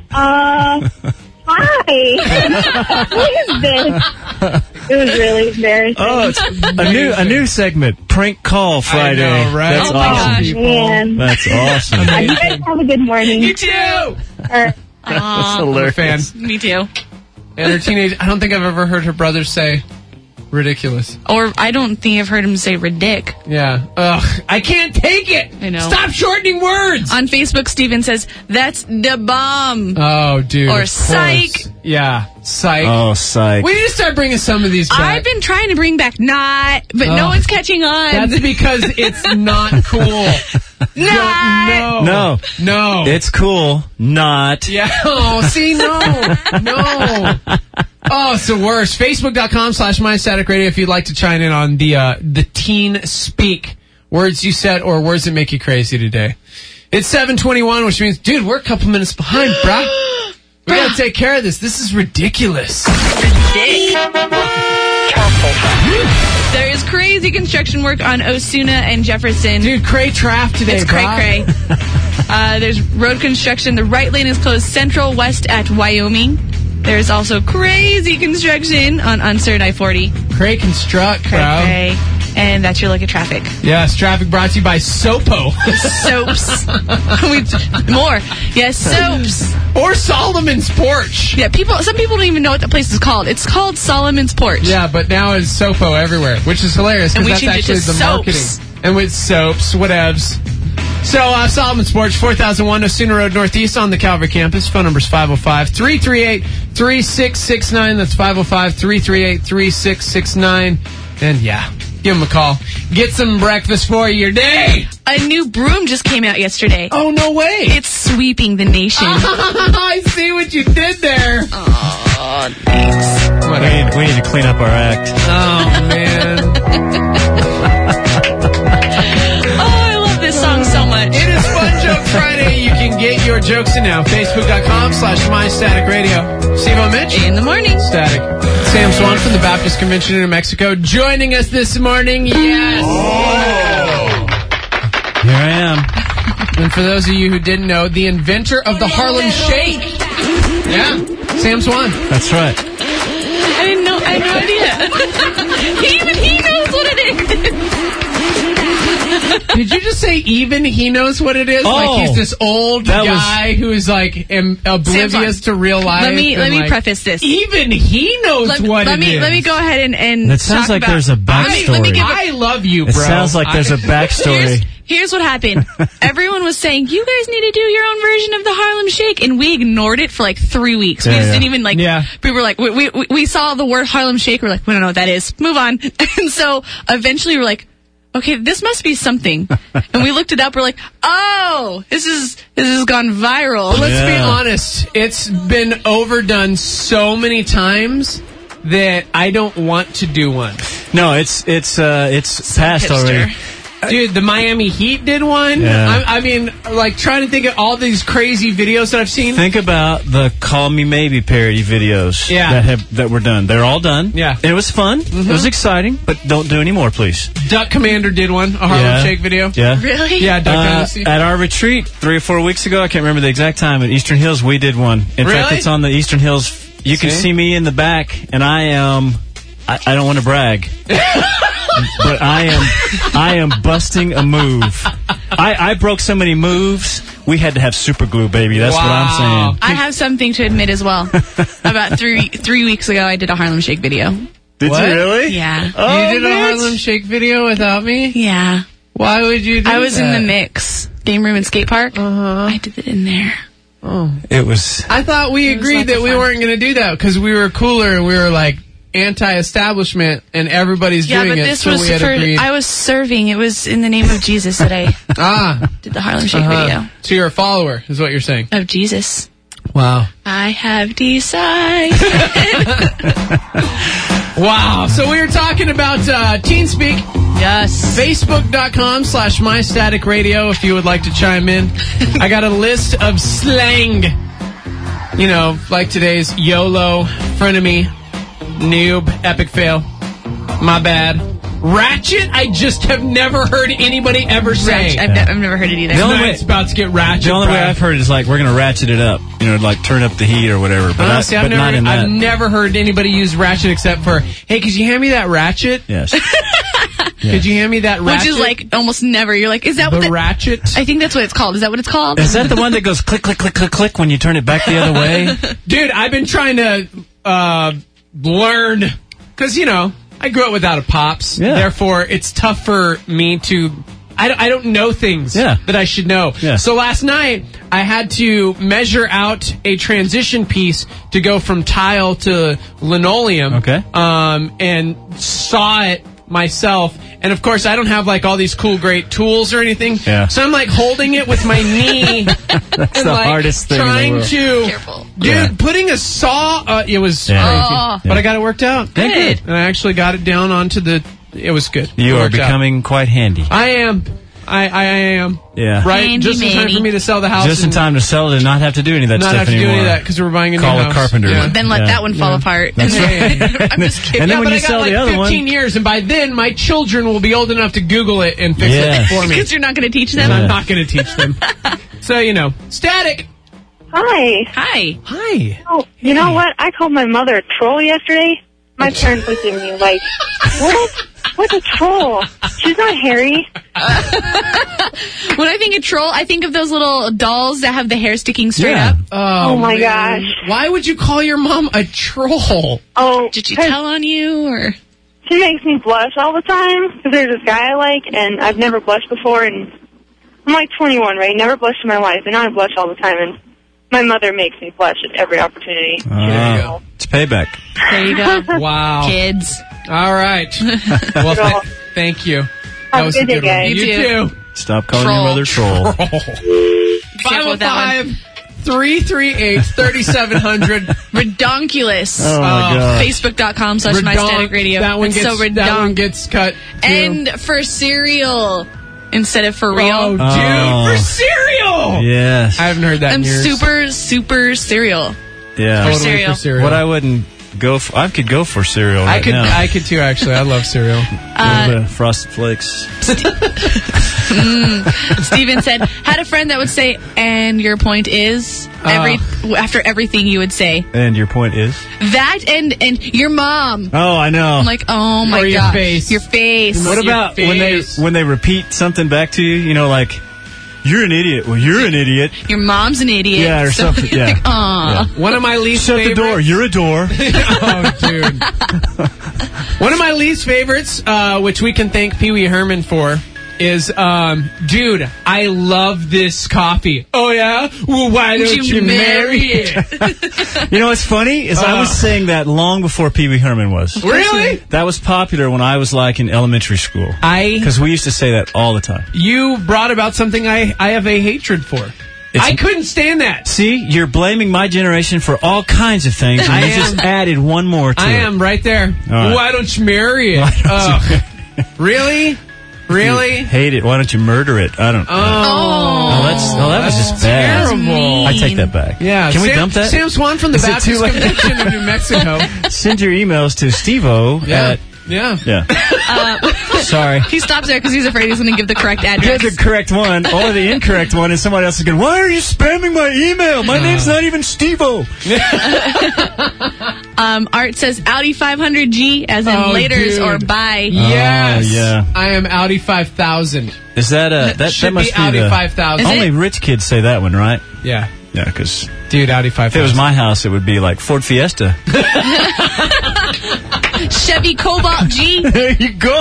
hi. Who is this? It was really embarrassing. Oh, it's a new segment, Prank Call Friday. I know, right? That's Oh my awesome. gosh. Man. That's awesome. You guys have a good morning. You too. That's I'm a hilarious. fan. Me too. And her teenage, I don't think I've ever heard her brother say ridiculous. Or I don't think I've heard him say ridic. Yeah. Ugh. I can't take it. I know. Stop shortening words. On Facebook, Steven says, that's the bomb. Oh, dude. Or of psych. course. Yeah. Psych. Oh, psych. We need to start bringing some of these back. I've been trying to bring back not, but no one's catching on. That's because it's not cool. Not. No. No. It's cool. Not. Yeah. Oh, see, no. Oh, it's the worst. Facebook.com/MyStaticRadio if you'd like to chime in on the teen speak. Words you said or words that make you crazy today. It's 7:21, which means, dude, we're a couple minutes behind, bruh. We gotta take care of this. This is ridiculous. There is crazy construction work on Osuna and Jefferson. Dude, cray-traff today, It's cray-cray. There's road construction. The right lane is closed central west at Wyoming. There's also crazy construction on Uncertain I-40. Cray construct, bro. Cray-cray. And that's your look at traffic. Yes, traffic brought to you by Sopo. Soaps. More. Yes, soaps. Or Solomon's Porch. Yeah, some people don't even know what that place is called. It's called Solomon's Porch. Yeah, but now it's Sopo everywhere, which is hilarious because that's actually the marketing. And with soaps, whatevs. So, Solomon's Porch, 4001 Osuna Road Northeast on the Calvary campus. Phone number is 505-338-3669. That's 505-338-3669. And yeah, give them a call. Get some breakfast for your day. A new broom just came out yesterday. Oh, no way. It's sweeping the nation. I see what you did there. Oh, thanks. We need to clean up our act. Oh, man. This song so much. It is Fun Joke Friday. You can get your jokes in now. Facebook.com/MyStaticRadio. Steve O. Mitch. In the morning. Static. Sam Swan from the Baptist Convention in New Mexico joining us this morning. Yes. Oh. Here I am. And for those of you who didn't know, the inventor of the Harlem Shake. Yeah. Sam Swan. That's right. I didn't know. I had no idea. Even he knows what it is. Did you just say even he knows what it is? Oh, like he's this old guy who is like oblivious to real life. Let me preface this. Even he knows what it is. Let me go ahead and it sounds like there's a backstory. I love you, bro. It sounds like there's a backstory. Here's what happened. Everyone was saying, you guys need to do your own version of the Harlem Shake. And we ignored it for like 3 weeks. We just didn't even we were like, we saw the word Harlem Shake. We're like, we don't know what that is. Move on. And so eventually we're like, okay, this must be something. And we looked it up. We're like, oh, this has gone viral. Well, let's be honest. It's been overdone so many times that I don't want to do one. No, it's past already. Dude, the Miami Heat did one. Yeah. I mean, like, trying to think of all these crazy videos that I've seen. Think about the Call Me Maybe parody videos that were done. They're all done. Yeah. And it was fun. Mm-hmm. It was exciting, but don't do any more, please. Duck Commander did one, a Harlem Shake video. Yeah. Really? Yeah, Duck Dynasty. At our retreat 3 or 4 weeks ago, I can't remember the exact time, at Eastern Hills, we did one. In fact, it's on the Eastern Hills. You can see me in the back, and I don't want to brag. But I am busting a move. I broke so many moves, we had to have super glue, baby. That's what I'm saying. I have something to admit as well. About three weeks ago, I did a Harlem Shake video. Did you really? Yeah. Oh, you did a Harlem Shake video without me? Yeah. Why would you do that? I was in the mix. Game room and skate park. I did it in there. Oh. It was... I thought we agreed that we weren't going to do that because we were cooler and we were like anti-establishment and everybody's doing it. This so was we had agreed. I was serving. It was in the name of Jesus that I did the Harlem Shake video. So you're a follower, is what you're saying? Of Jesus. Wow. I have decided. Wow. So we were talking about TeenSpeak. Yes. Facebook.com/MyStaticRadio if you would like to chime in. I got a list of slang. You know, like today's YOLO, frenemy, noob, epic fail, my bad. Ratchet, I just have never heard anybody ever say. I've never heard it either. The only way it's about to get ratchet. The only way I've heard it is like, we're going to ratchet it up. You know, like turn up the heat or whatever. But, I've never heard anybody use ratchet except for, hey, could you hand me that ratchet? Yes. Could you hand me that ratchet? Which is like almost never. You're like, is that what the ratchet? I think that's what it's called. Is that what it's called? Is that the one that goes click, click, click, click, click when you turn it back the other way? Dude, I've been trying to learn, because, you know, I grew up without a pops. Yeah. Therefore, it's tough for me to... I don't know things that I should know. Yeah. So last night, I had to measure out a transition piece to go from tile to linoleum. Okay. And saw it myself, And of course, I don't have like all these cool, great tools or anything. Yeah. So I'm like holding it with my knee. That's and the like hardest thing in the trying world. to, Careful. dude, Yeah. putting a saw. It was Yeah. crazy, Oh. but I got it worked out. Good. And I actually got it down onto the. It was good. You It are worked out. becoming quite handy. I am. I am. Yeah. Right. Handy Just in time manny. for me to sell the house. Just in and time to sell it and not have to do any of that Not stuff have to do anymore. any of that because we're buying a Call new a house. carpenter. Yeah. Then let Yeah. that one fall apart. That's right. I'm just kidding. And then when but you I got sell like the other 15 one, years, and by then my children will be old enough to Google it and fix Yeah. it for me. Because you're not going to teach them. And I'm not going to teach them. So, Static. Hi. Hi. Hi. Oh, you know what? I called my mother a troll yesterday. My parents looked at me like, what? What's a troll? She's not hairy. When I think of troll, I think of those little dolls that have the hair sticking straight Yeah. up. Oh, my man. gosh. Why would you call your mom a troll? Oh, Did she 'cause tell on you, or? she makes me blush all the time because there's this guy I like, and I've never blushed before, and I'm like 21, right? Never blushed in my life, and now I blush all the time, and my mother makes me blush at every opportunity. Ah, it's payback. There you go. Wow. Kids. All right. Well, thank you. That Have was a a good good day, one. guys. You You too. Stop calling Troll. your mother troll. Careful with that one. 505-338-3700. Redonkulous. Oh, my God. Facebook.com/MyStaticRadio. That one It's gets so redonk. that one gets cut. Too. And for cereal instead of for real. Oh, dude, Oh. for cereal. Yes. I haven't heard that I'm in years. super cereal. Yeah. Totally cereal. for cereal. What I wouldn't go for, I could go for cereal right now. I could too. Actually, I love cereal. The Frosted Flakes. Steven said, had a friend that would say, and your point is, after everything you would say. And your point is? That and your mom. Oh, I know. I'm like, oh my Or your gosh. face. Your face. What about your when face. they repeat something back to you? Like, you're an idiot. Well, you're an idiot. Your mom's an idiot. Yeah, or So something. you're Yeah. like, aw. One of my least Shut the favorites. door. You're a door. Oh, dude. One of my least favorites, which we can thank Pee Wee Herman for, is, dude, I love this coffee. Oh, yeah? Well, why don't you marry it? You know what's funny is I was saying that long before Pee Wee Herman was. Really? That was popular when I was like in elementary school. Because we used to say that all the time. You brought about something I have a hatred for. I couldn't stand that. See, you're blaming my generation for all kinds of things, and you just added one more to it. I am right there. right. Why don't you marry it? Really? Really? Hate it. Why don't you murder it? I don't know. That was just bad. terrible. I take that back. Yeah. Can we dump that? Sam Swan from the Is it Baptist too late? Convention of New Mexico. Send your emails to Steve-O at... Yeah. Yeah. Sorry. He stops there because he's afraid he's going to give the correct address. Get the correct one or the incorrect one, and somebody else is going, why are you spamming my email? My name's not even Steve-O. Art says Audi 500G, as in laters dude. or buy. Yes. yeah. I am Audi 5000. Is that that Should must be Audi the 5000. Is it? only rich kids say that one, right? Yeah. Yeah, because Dude, Audi 5000. if it was my house, it would be like Ford Fiesta. Chevy Cobalt G, There you go.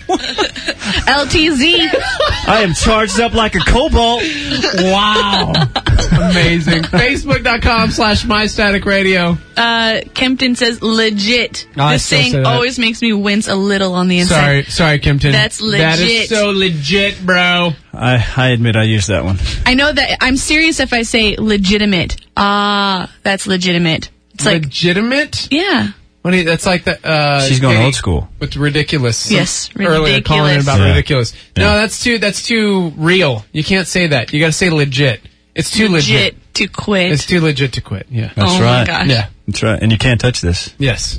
LTZ. I am charged up like a cobalt. Wow. Amazing. Facebook.com/MyStaticRadio. Kempton says legit. Oh, I This still say thing that. always makes me wince a little on the inside. Sorry, Kempton. That's That is legit. so legit, bro. I admit I used that one. I know that I'm serious if I say legitimate. That's legitimate. It's like, Legitimate? yeah. That's like the. She's going hey, old school. With ridiculous. Yes, Earlier calling it ridiculous. about Yeah. ridiculous. Yeah. No, that's too real. You can't say that. You got to say legit. It's too legit. to quit. It's too legit to quit. Yeah. That's oh right. my gosh. Yeah. That's right. And you can't touch this. Yes.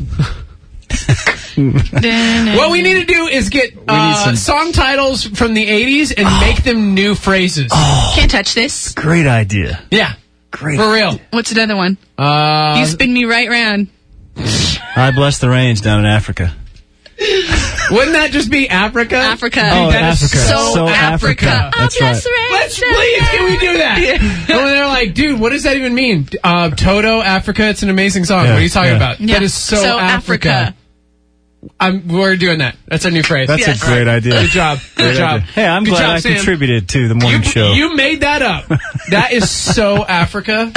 What we need to do is get some- song titles from the 80s and make them new phrases. Can't touch this. Great idea. Yeah. Great. For real. What's another one? You spin me right round. I bless the rains down in Africa. Wouldn't that just be Africa? Africa. Oh, that is Africa. so Africa. That's Oh, bless right. the rain. Let's please, can we do that? And when they're like, dude, what does that even mean? Toto, Africa, it's an amazing song. Yeah, What are you talking yeah. about? Yeah. That is so, So Africa. We're doing that. That's our new phrase. That's Yes. a great idea. Good job. Good Great job. idea. Hey, I'm Good glad job, I Sam. contributed to the morning show. You made that up. That is so Africa.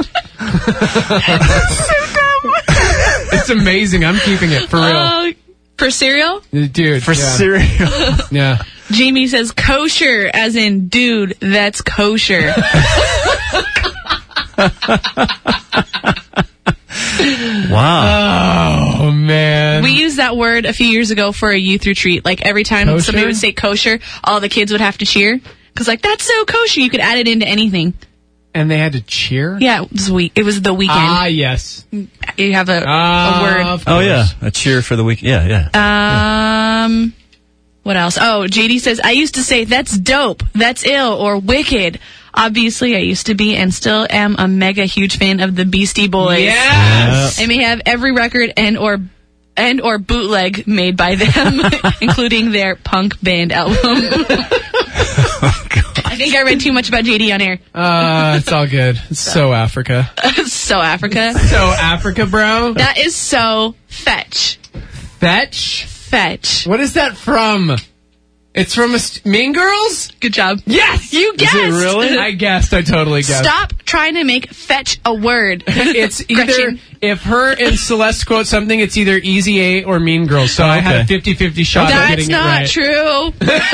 It's amazing. I'm keeping it for real. For cereal? Dude. For cereal. Yeah. Jamie says kosher, as in, dude, that's kosher. Wow. Oh, man. We used that word a few years ago for a youth retreat. Like, every time Kosher? somebody would say kosher, all the kids would have to cheer. Because, like, that's so kosher. You could add it into anything. And they had to cheer? Yeah, it was the weekend. Ah, yes. You have a word. Oh, yeah. A cheer for the week. Yeah. What else? Oh, JD says, I used to say, that's dope, that's ill, or wicked. Obviously, I used to be and still am a mega huge fan of the Beastie Boys. Yes! I may have every record and or bootleg made by them, including their punk band album. I think I read too much about JD on air. It's all good. It's so Africa. So Africa. So Africa, bro. That is so fetch. Fetch? Fetch. What is that from? It's from Mean Girls? Good job. Yes! You guessed. Is it really? I guessed. I totally guessed. Stop trying to make fetch a word. It's either, Gretchen. if her and Celeste quote something, it's either Easy A or Mean Girls. So I had a 50-50 shot at That's getting it right. not true.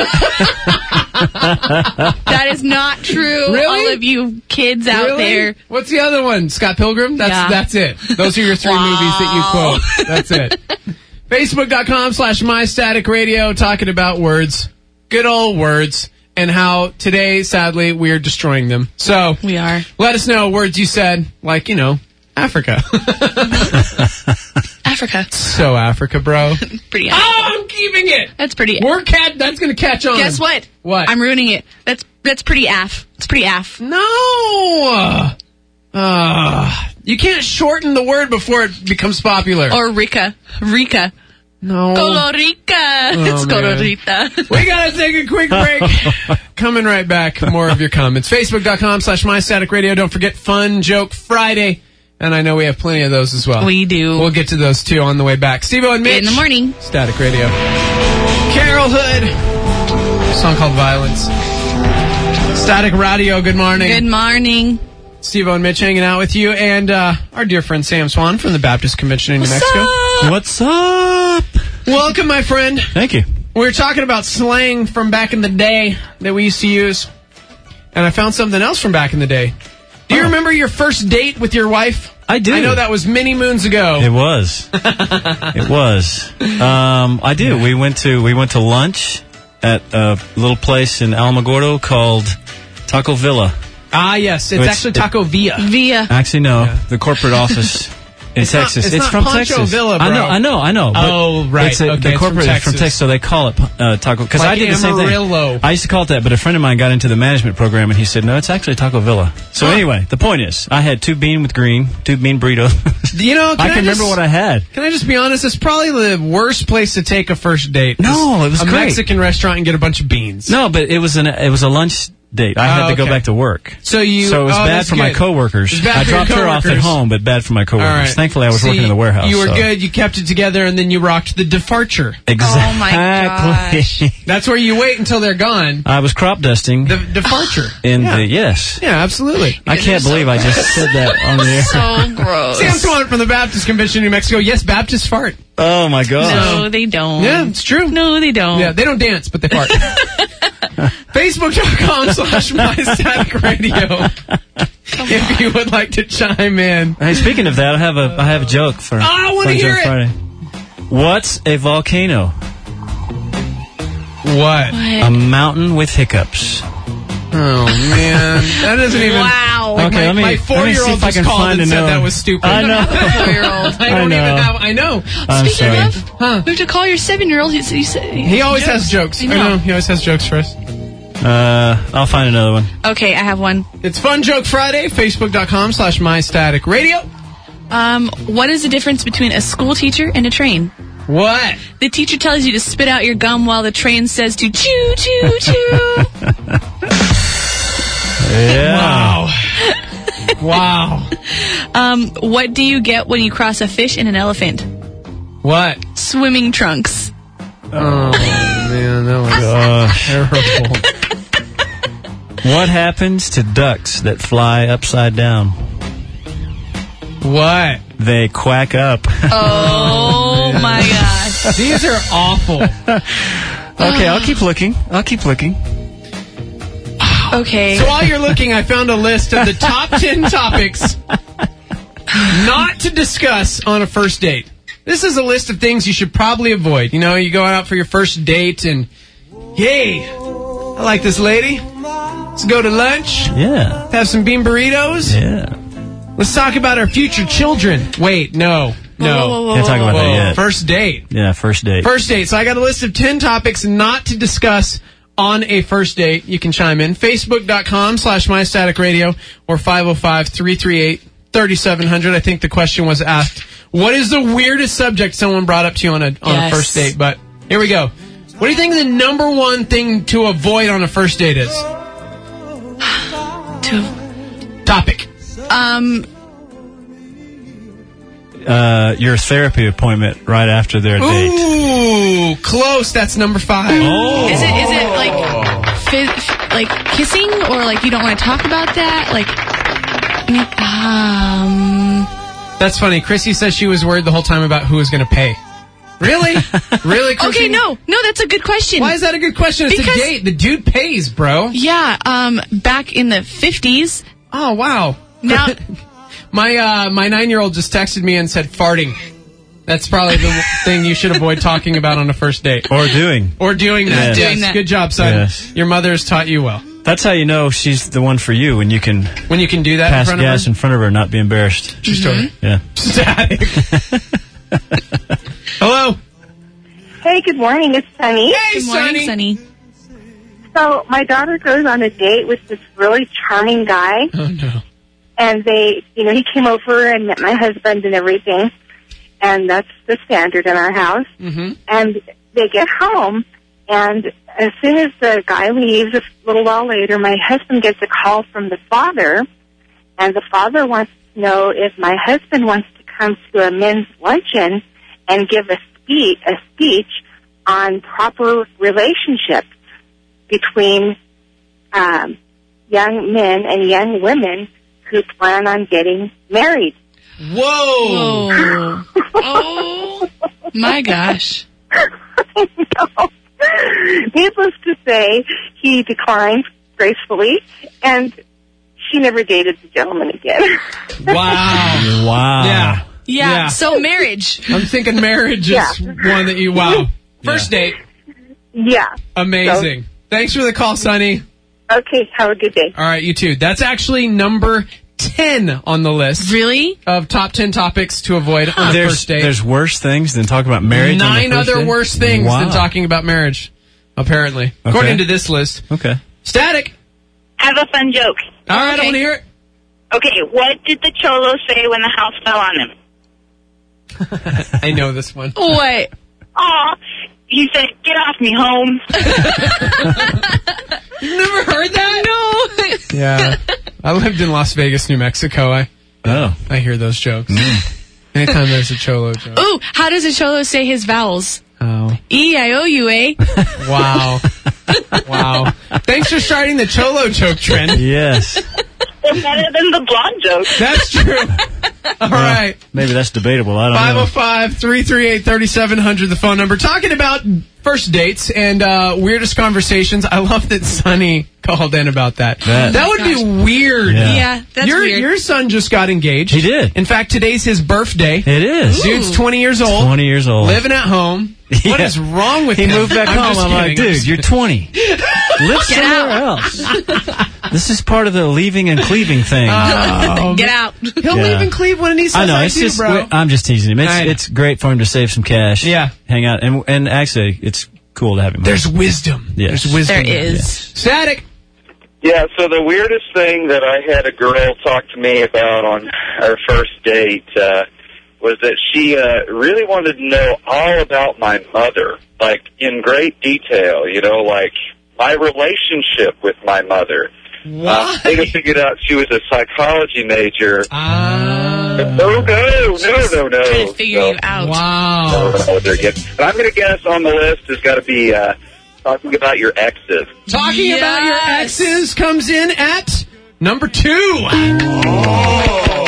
That is not true. Really? All of you kids out Really? there. What's the other one? Scott Pilgrim? That's it. Those are your three Wow. movies that you quote. That's it. Facebook.com/MyStaticRadio, talking about words. Good old words. And how today, sadly, we are destroying them. So, We are. let us know words you said, like, Africa. Africa. So Africa, bro. Pretty Oh, af. I'm keeping it. That's pretty That's going to catch on. Guess what? What? I'm ruining it. That's pretty af. It's pretty af. No. You can't shorten the word before it becomes popular. Or Rica. no. Colorica. It's man. Colorita. We gotta take a quick break. Coming right back. More of your comments. Facebook.com/MyStaticRadio. Don't forget Fun Joke Friday. And I know we have plenty of those as well. We do. We'll get to those too on the way back. Steve-O and Mitch. In the morning. Static Radio. Carol Hood. A song called Violence. Static Radio. Good morning. Good morning. Steve-O and Mitch hanging out with you. And our dear friend Sam Swan from the Baptist Convention in New Mexico. What's up? Welcome, my friend. Thank you. We were talking about slang from back in the day that we used to use. And I found something else from back in the day. Do you remember your first date with your wife? I do. I know that was many moons ago. It was. It was. I do. We went to lunch at a little place in Alamogordo called Taco Villa. Ah, yes. It's actually Taco Villa. Actually, no. Yeah. The corporate office in Texas. It's from Pancho Texas. Villa, bro. I know. But oh, right. It's the corporate is from Texas, so they call it Taco. Because I did the same thing. I used to call it that, but a friend of mine got into the management program, and he said, no, it's actually Taco Villa. So anyway, the point is, I had two bean burritos. I can remember what I had. Can I just be honest? It's probably the worst place to take a first date. No, it was a great. Mexican restaurant and get a bunch of beans. No, but it was a lunch date. I had to go back to work. So it was bad for my coworkers. I dropped her off at home, but bad for my coworkers. Right. Thankfully, I was working in the warehouse. You were good. You kept it together, and then you rocked the departure. Exactly. Oh my gosh. That's where you wait until they're gone. I was crop dusting. The departure. Yes. Yeah, absolutely. I can't believe I just said that on the air. So gross. Sam Swan from the Baptist Convention in New Mexico. Yes, Baptists fart. Oh my God. No, they don't. Yeah, it's true. No, they don't. Yeah, they don't dance, but they fart. Facebook.com/MyStaticRadio. If you would like to chime in. Hey, speaking of that, I have a joke for I want to hear it. Friday. What's a volcano? What? A mountain with hiccups. Oh man, that doesn't even. Wow. Like Okay, my 4-year-old just called and said that was stupid. I know. 4-year-old. I don't even have. I know. I'm Speaking sorry. of, we have to call your 7-year-old. He always has jokes. I know. He always has jokes for us. I'll find another one. Okay, I have one. It's Fun Joke Friday. Facebook.com/MyStaticRadio. What is the difference between a school teacher and a train? What? The teacher tells you to spit out your gum while the train says to choo choo choo. Yeah. Wow. What do you get when you cross a fish and an elephant? What? Swimming trunks. Oh man, that was terrible. What happens to ducks that fly upside down? What? They quack up. Oh my gosh. These are awful. Okay, I'll keep looking. Okay. So while you're looking, I found a list of the top 10 topics not to discuss on a first date. This is a list of things you should probably avoid. You know, you go out for your first date and, hey, I like this lady. Let's go to lunch. Yeah. Have some bean burritos. Yeah. Let's talk about our future children. Wait, no. Can't talk about that yet. First date. Yeah, first date. First date. So I got a list of 10 topics not to discuss on a first date. You can chime in. Facebook.com/MyStaticRadio or 505-338-3700. I think the question was asked, what is the weirdest subject someone brought up to you on a first date? But here we go. What do you think the number one thing to avoid on a first date is? Topic. Your therapy appointment right after their date. Ooh, close. That's number 5. Oh. Is it like kissing, or like you don't want to talk about that? Like, That's funny. Chrissy says she was worried the whole time about who was going to pay. Really? Really, Chrissy? Okay, no, that's a good question. Why is that a good question? It's a date. The dude pays, bro. Yeah, back in the 50s. Oh, wow. Now, my 9-year-old just texted me and said farting. That's probably the thing you should avoid talking about on a first date. Or doing that. Yes. Good job, son. Yes. Your mother has taught you well. That's how you know she's the one for you, when you can do that pass in front gas of her? in front of her and not be embarrassed. True story. Yeah. Static. Hello. Hey, good morning. It's Sunny. Hey, good morning, Sunny. So my daughter goes on a date with this really charming guy. Oh, no. And he came over and met my husband and everything. And that's the standard in our house. Mm-hmm. And they get home, and as soon as the guy leaves, a little while later, my husband gets a call from the father, and the father wants to know if my husband wants to come to a men's luncheon and give a speech on proper relationships between young men and young women who plan on getting married. Whoa! Oh, my gosh. I know. Needless to say, he declined gracefully, and she never dated the gentleman again. Wow. Yeah. So marriage. I'm thinking marriage is one that you, First date. Yeah. Amazing. Thanks for the call, Sonny. Okay, have a good day. All right, you too. That's actually number 10 on the list. Really? Of top 10 topics to avoid on a first date. There's worse things than talking about marriage. 9 other worse things than talking about marriage, apparently. Okay. According to this list. Okay. Static. I have a fun joke. All right, I want to hear it. Okay, what did the Cholo say when the house fell on him? I know this one. What? Aw, he said, "Get off me, home." You've never heard that? No. Yeah. I lived in Las Vegas, New Mexico. I hear those jokes. Anytime there's a Cholo joke. Ooh, how does a Cholo say his vowels? Oh. E-I-O-U-A. Wow. Wow. Thanks for starting the Cholo joke trend. Yes. It's better than the blonde joke. That's true. All right. Maybe that's debatable. I don't know. 505-338-3700, the phone number. Talking about first dates and weirdest conversations. I love that Sonny called in about that. That would be weird. Yeah, that's weird. Your son just got engaged. He did. In fact, today's his birthday. It is. Dude's 20 years old. 20 years old. Living at home. Yeah. What is wrong with him? He moved back home. I'm like, dude, you're 20. Live somewhere else. This is part of the leaving and cleaving thing. Get out. He'll leave and cleave when he says I know. It's just, bro. I'm just teasing him. It's great for him to save some cash. Yeah. Hang out. And actually, it's cool to have him. There's wisdom. Yes. There's wisdom. There is. Static. Yeah, so the weirdest thing that I had a girl talk to me about on our first date was that she really wanted to know all about my mother, like in great detail, like my relationship with my mother. Why? They figured out she was a psychology major. No. Trying to figure you out. Wow. I don't know what they're getting. But I'm going to guess on the list has got to be talking about your exes. Talking about your exes comes in at number 2.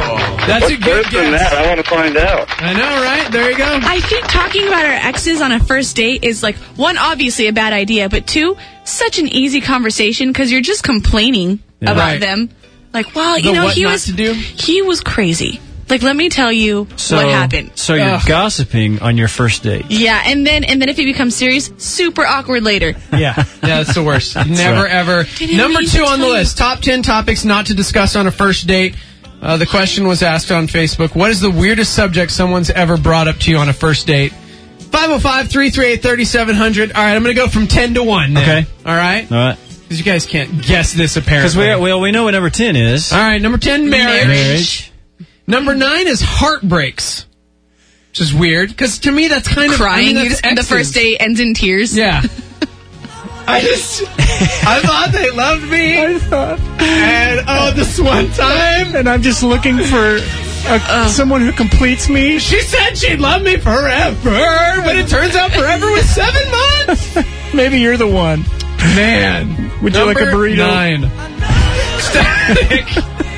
That's a good What's worse than guess. that? I want to find out. I know, right? There you go. I think talking about our exes on a first date is like, one, obviously a bad idea, but two, such an easy conversation because you're just complaining about Right. them. Like, well, The you know, what he not was to do? he was crazy. Like, let me tell you So, what happened. So you're Ugh. gossiping on your first date. Yeah, and then if it becomes serious, super awkward later. Yeah, that's the worst. Never, right. ever. Didn't Number mean 2 to on the tell you. list. Top 10 topics not to discuss on a first date. The question was asked on Facebook. What is the weirdest subject someone's ever brought up to you on a first date? 505-338-3700. All right, I'm going to go from 10 to 1 then. Okay. All right? All right. Because you guys can't guess this, apparently. Because we know what number 10 is. All right, number 10, marriage. Marriage. Number 9 is heartbreaks. Which is weird, because to me that's kind of... Crying. I mean, that's The exes. first date ends in tears. Yeah. I thought they loved me. And this one time, And I'm just looking for someone who completes me. she said she'd love me forever, but it turns out forever was 7 months. Maybe you're the one. Man, Would you like a burrito? 9. Static.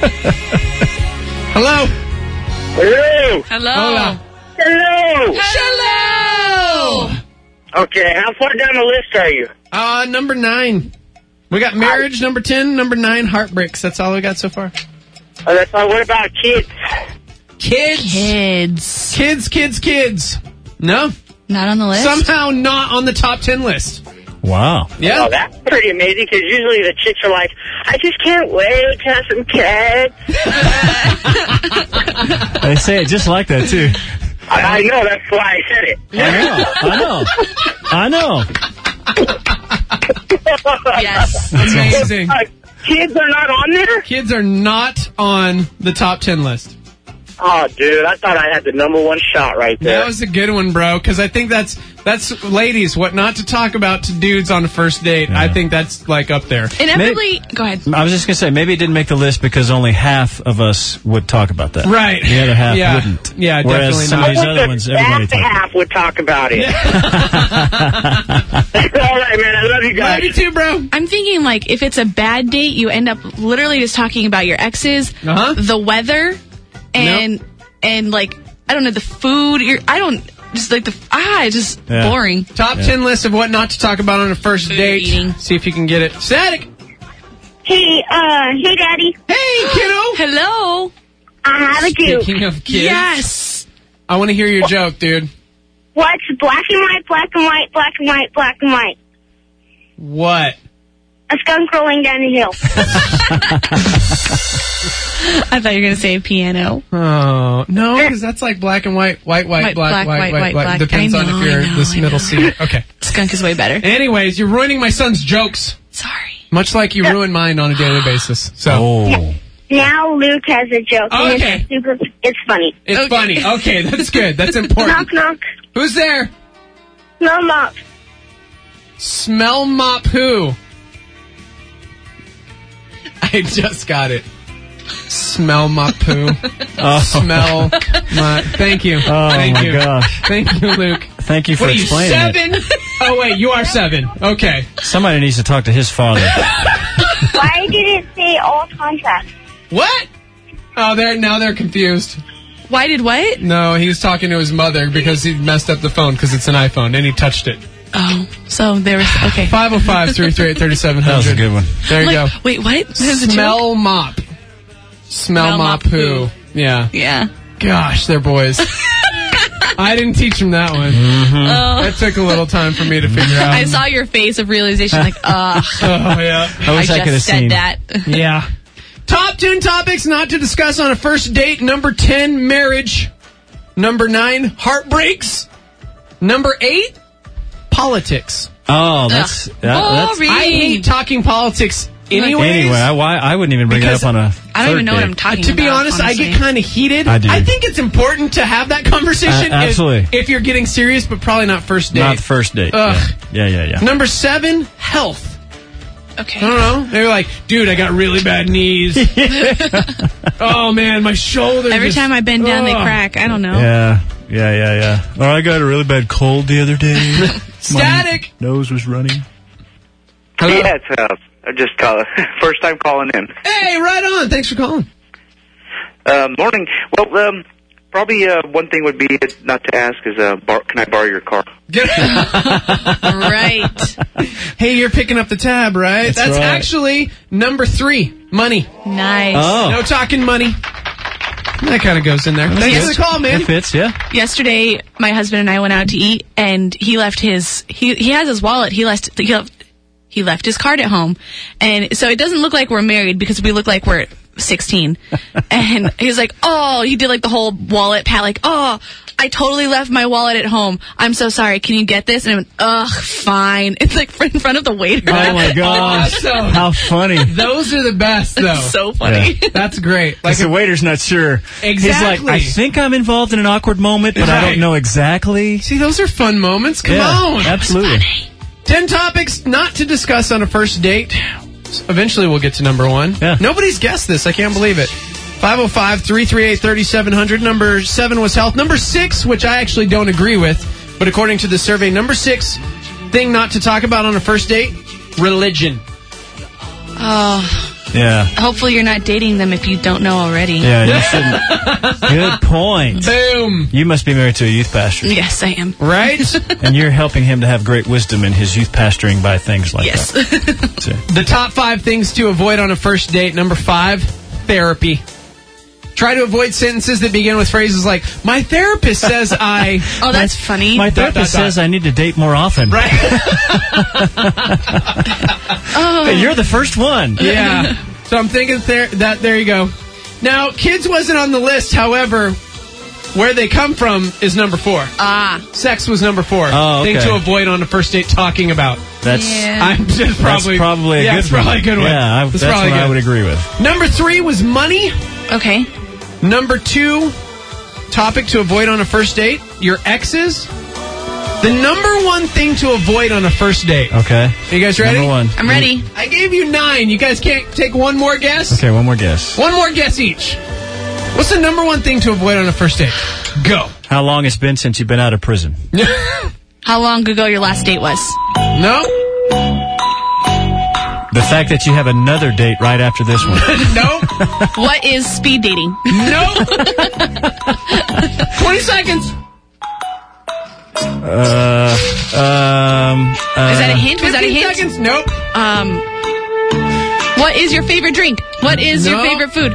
Hello. Hello. Hello. Hola. Hello. Hello. Okay, how far down the list are you? Number 9. We got marriage, number 10, number 9, heartbreaks. That's all we got so far. Oh, that's all. What about kids? Kids. Kids. No. Not on the list? Somehow not on the top 10 list. Wow. Yeah. Oh, that's pretty amazing because usually the chicks are like, I just can't wait to have some kids. They say it just like that, too. I know, that's why I said it. I know. Yes. Amazing. Kids are not on there? Kids are not on the top 10 list. Oh, dude, I thought I had the number 1 shot right there. That was a good one, bro, because I think that's ladies, what not to talk about to dudes on a first date. I think that's, like, up there. Inevitably, go ahead. I was just going to say, maybe it didn't make the list because only half of us would talk about that. Right. The other half Yeah. wouldn't. Yeah, Whereas definitely some not. of these I other ones, everybody that talks about. half would talk about it. All right, man, I love you guys. Love you too, bro. I'm thinking, like, if it's a bad date, you end up literally just talking about your exes, Uh-huh. the weather, and like, I don't know, the food. Just Yeah. boring. Top 10 list of what not to talk about on a first date. eating. See if you can get it. Static. Hey, Daddy. Hey, kiddo. Hello. I have a joke. Speaking of kids, Yes. I want to hear your joke, dude. What's black and white, black and white, black and white, black and white? What? A skunk rolling down the hill. I thought you were going to say piano. Oh, no, because that's like black and white, white, White, black, black, white. black. Depends I on know, if you're I know, this I middle know. seat. Okay. Skunk is way better. Anyways, you're ruining my son's jokes, Sorry. much like you ruin mine on a daily basis. So Oh. Now Luke has a joke. Oh, and okay. It's funny. it's Okay. funny. Okay, that's good. That's important. Knock, knock. Who's there? No mop. Smell mop who? I just got it. Smell my poo. Smell my... Thank you. Oh, Thank my you. gosh. Thank you, Luke. Thank you for What are you, explaining it. 7? Oh, wait, you are 7. Okay. Somebody needs to talk to his father. Why did it say all contracts? What? Oh, now they're confused. Why did what? No, he was talking to his mother because he messed up the phone because it's an iPhone and he touched it. Oh, so there was... Okay. 505-338-3700. That was a good one. There you go. Wait, what? There's a joke? Smell mop. Smell mop poo. Yeah. Yeah. Gosh, they're boys. I didn't teach him that one. Oh. That took a little time for me to figure out. I saw your face of realization, like, Oh, yeah. I wish I could have just said seen. that. Yeah. Top 10 topics not to discuss on a first date. Number 10, marriage. Number 9, heartbreaks. Number 8, politics. Oh, that's Boring. I hate talking politics anyways. anyway. I wouldn't even bring it Because up on a. I don't even know what I'm date. talking To about. be honest, honestly. I get kind of heated. I do. think it's important to have that conversation. Absolutely. If you're getting serious, but probably not first date. Not the first date. Ugh. Yeah. Number 7, health. Okay. I don't know. They're like, dude, I got really bad knees. Oh, man, my shoulder. Every time I bend down, they Ugh. crack. I don't know. Yeah. Or I got a really bad cold the other day. Static. My nose was running. Hello? Yeah, it's, I just call first time calling in. Hey, right on. Thanks for calling. Morning. Well, probably one thing would be not to ask is, can I borrow your car? Right. Hey, you're picking up the tab, right? That's right. actually number 3, money. Nice. Oh. No talking money. That kind of goes in there. Thanks for the call, man. It fits, yeah. Yesterday, my husband and I went out to eat, and he left his he has his wallet. He left his card at home, and so it doesn't look like we're married because we look like we're 16. And he was like, "Oh," he did like the whole wallet pat, like, "Oh, I totally left my wallet at home. I'm so sorry. Can you get this?" And I went, "Ugh, fine." It's like in front of the waiter. Oh my gosh. Awesome. How funny. Those are the best, though. So funny. Yeah. That's great. Like the waiter's not sure. Exactly. He's like, I think I'm involved in an awkward moment, but I don't know exactly. See, those are fun moments. Come on. Absolutely. 10 topics not to discuss on a first date. Eventually we'll get to number 1. Yeah. Nobody's guessed this. I can't believe it. 505-338-3700. Number 7 was health. Number 6, which I actually don't agree with, but according to the survey, number 6 thing not to talk about on a first date, religion. Oh. Yeah. Hopefully you're not dating them if you don't know already. Yeah, you shouldn't. Good point. Boom. You must be married to a youth pastor. Yes, I am. Right? And you're helping him to have great wisdom in his youth pastoring by things like Yes. that. The top 5 things to avoid on a first date. Number 5, therapy. Try to avoid sentences that begin with phrases like, my therapist says I... Oh, that's funny. My therapist says I need to date more often. Right. Hey, you're the first one. Yeah. So I'm thinking there you go. Now, kids wasn't on the list. However, where they come from is number 4. Sex was number 4. Oh, okay. Thing to avoid on a first date talking about. That's I'm just probably a good one. It's probably a good one. Yeah, that's what I would agree with. Number 3 was money. Okay. Number 2, topic to avoid on a first date, your exes. The number 1 thing to avoid on a first date. Okay. Are you guys ready? Number 1. I'm ready. I gave you 9. You guys can't take one more guess? Okay, one more guess. One more guess each. What's the number 1 thing to avoid on a first date? Go. How long it's been since you've been out of prison? How long ago your last date was? No. The fact that you have another date right after this one. No. What is speed dating? No. 20 seconds. Is that a hint? Was that a 15 hint? seconds. Nope. What is your favorite drink? What is your favorite food?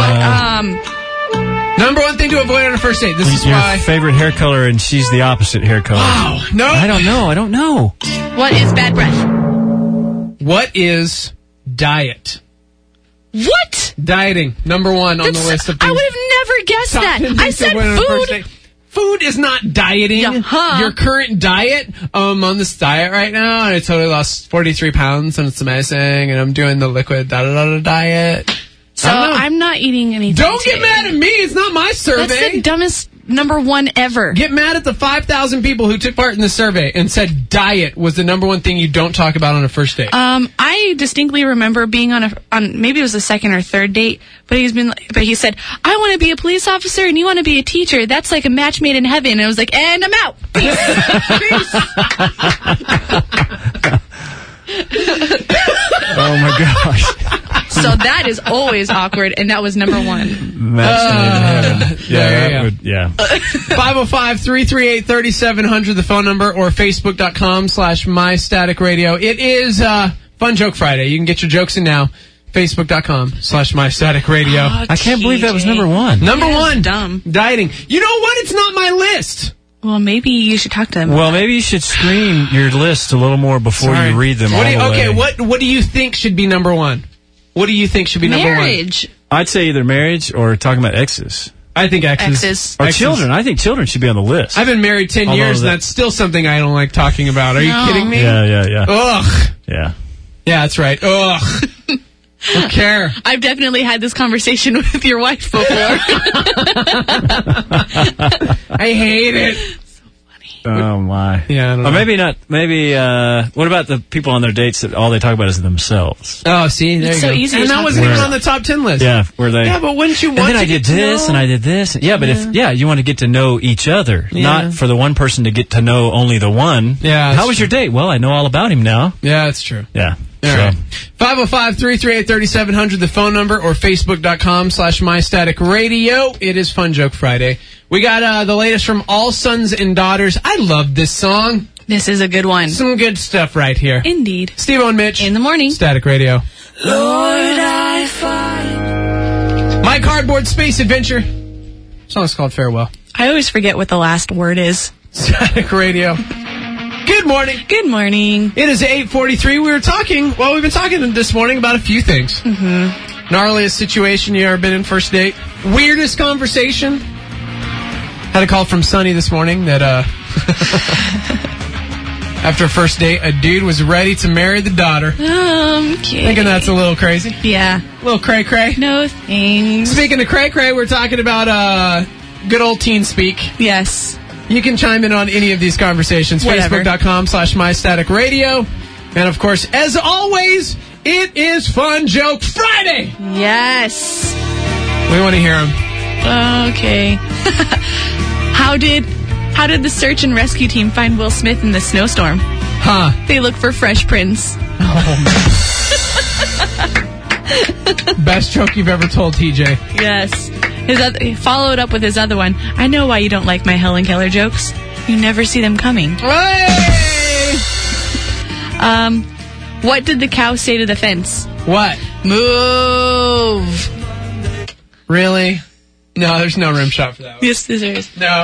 Number 1 thing to avoid on a first date. This is your why. favorite hair color, and she's the opposite hair color. Wow. No. I don't know. What is bad breath? What is diet? What? Dieting. Number 1 on the list of things. I would have never guessed Top that. 10 I things to said avoid on a first food. date. Food is not dieting. Uh-huh. Your current diet, I'm on this diet right now, and I totally lost 43 pounds, and it's amazing, and I'm doing the liquid da-da-da-da diet. So I'm not eating anything. Don't get mad at me. It's not my survey. That's the dumbest number 1 ever. Get mad at the 5,000 people who took part in the survey and said diet was the number 1 thing you don't talk about on a first date. I distinctly remember being on maybe it was the second or third date, but he said, I want to be a police officer and you want to be a teacher. That's like a match made in heaven. And I was like, and I'm out. Peace. Oh my gosh. So that is always awkward, and that was number 1. Yeah. 505-338-3700, the phone number, or Facebook.com/MyStaticRadio. It is Fun Joke Friday. You can get your jokes in now. Facebook.com/MyStaticRadio. Oh, I can't believe that was number 1. Number 1. Dumb. Dieting. You know what? It's not my list. Well, maybe you should talk to him. Well, maybe you should screen your list a little more before you read them all the way. What do you think should be number 1? What do you think should be number 1? Marriage. I'd say either marriage or talking about exes. I think exes. Exes. Or children. I think children should be on the list. I've been married 10 years, and that's still something I don't like talking about. Are you kidding me? Yeah. Ugh. Yeah. Yeah, that's right. Ugh. Don't care. I've definitely had this conversation with your wife before. I hate it. Oh my. Yeah. I don't know. Or maybe not. Maybe. What about the people on their dates that all they talk about is themselves? Oh, see, there It's you so go. easy And to that talk wasn't about. even on the top 10 list. Yeah, where they. Yeah, but wouldn't you want and then to I did get to this, know? and I did this. Yeah, but if you want to get to know each other, not for the one person to get to know only the one. Yeah. How was your date? Well, I know all about him now. Yeah, that's true. Yeah. All right. 505-338-3700, the phone number, or Facebook.com/MyStaticRadio. It is Fun Joke Friday. We got the latest from All Sons and Daughters. I love this song. This is a good one. Some good stuff right here. Indeed. Steve-O and Mitch. In the morning. Static Radio. Lord, I find My Cardboard Space Adventure. Song's called Farewell. I always forget what the last word is. Static Radio. Good morning. Good morning. It is 8:43. We've been talking this morning about a few things. Mm-hmm. Gnarliest situation you ever been in first date. Weirdest conversation. Had a call from Sunny this morning that, after a first date, a dude was ready to marry the daughter. Okay. Thinking that's a little crazy. Yeah. A little cray-cray. No thanks. Speaking of cray-cray, we're talking about, good old teen speak. Yes. You can chime in on any of these conversations. Whatever. Facebook.com/MyStaticRadio. And, of course, as always, it is Fun Joke Friday. Yes. We want to hear them. Okay. How did the search and rescue team find Will Smith in the snowstorm? Huh. They look for Fresh Prince. Best joke you've ever told, TJ. Yes. He followed up with his other one. I know why you don't like my Helen Keller jokes. You never see them coming. Hey! What did the cow say to the fence? What? Move. Really? No, there's no rim shot for that one. Yes, there is. No.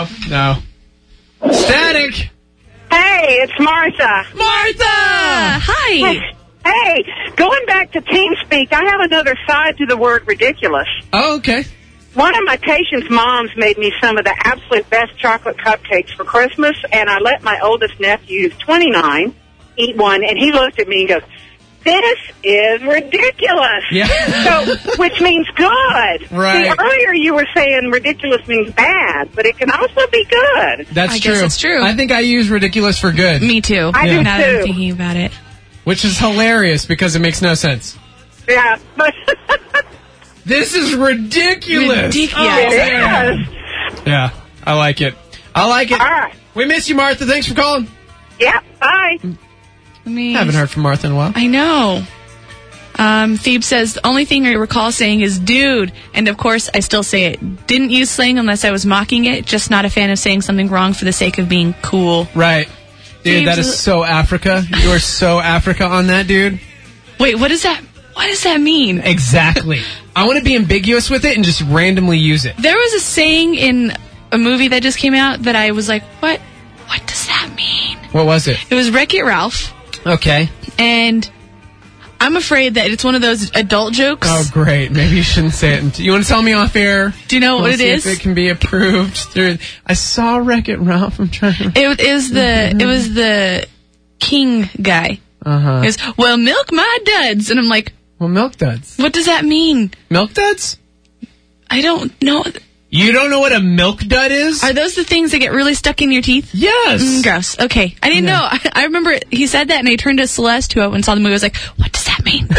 Static! Hey, it's Martha. Martha! Hi. Hey, going back to TeamSpeak, I have another side to the word ridiculous. Oh, okay. One of my patients' moms made me some of the absolute best chocolate cupcakes for Christmas, and I let my oldest nephew, who's 29, eat one, and he looked at me and goes, "This is ridiculous." Yeah. So, which means good. Right. See, earlier you were saying ridiculous means bad, but it can also be good. That's true. Guess it's true. I think I use ridiculous for good. Me too. I do now that I'm too. thinking about it. Which is hilarious because it makes no sense. Yeah, but This is ridiculous. Ridiculous. Oh, it man. is. Yeah, I like it. All right. We miss you, Martha. Thanks for calling. Yeah, bye. Haven't heard from Martha in a while. I know. Phoebe says, the only thing I recall saying is dude. And of course, I still say it. Didn't use slang unless I was mocking it. Just not a fan of saying something wrong for the sake of being cool. Right. Dude, that is so Africa. You are so Africa on that, dude. Wait, what does that mean? Exactly. I want to be ambiguous with it and just randomly use it. There was a saying in a movie that just came out that I was like, what does that mean? What was it? It was Wreck-It Ralph. Okay. And I'm afraid that it's one of those adult jokes. Oh, great. Maybe you shouldn't say it. You want to tell me off air? Do you know what it is? If it can be approved. I saw Wreck-It Ralph. I'm trying to... It was the King guy. Uh-huh. It was, well, milk my duds. And I'm like... Well, milk duds. What does that mean? Milk duds? I don't know. You don't know what a milk dud is? Are those the things that get really stuck in your teeth? Yes. Gross. Okay. I didn't know. I remember he said that, and I turned to Celeste, who I went and saw the movie. I was like, what does that mean?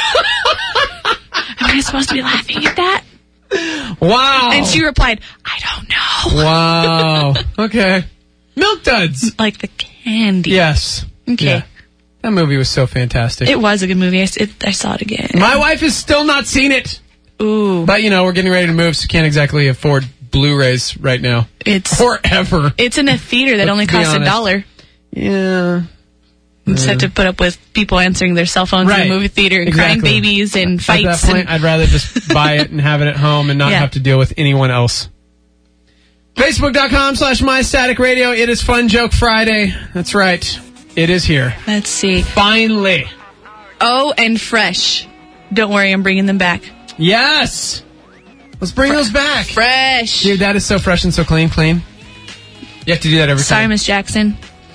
Am I supposed to be laughing at that? Wow. And she replied, I don't know. Wow. Okay. Milk duds. Like the candy. Yes. Okay. Yeah. That movie was so fantastic. It was a good movie. I saw it again. My wife has still not seen it. Ooh. But, we're getting ready to move, so can't exactly afford Blu-rays right now. Or ever. It's in a theater that only costs $1. Yeah. You just have to put up with people answering their cell phones in the movie theater and crying babies and fights. At that point, I'd rather just buy it and have it at home and not have to deal with anyone else. Facebook.com/MyStaticRadio. It is Fun Joke Friday. That's right. It is here. Let's see. Finally. Oh, and fresh. Don't worry, I'm bringing them back. Yes. Let's bring those back. Fresh. Dude, that is so fresh and so clean. You have to do that every time. Sorry, Miss Jackson.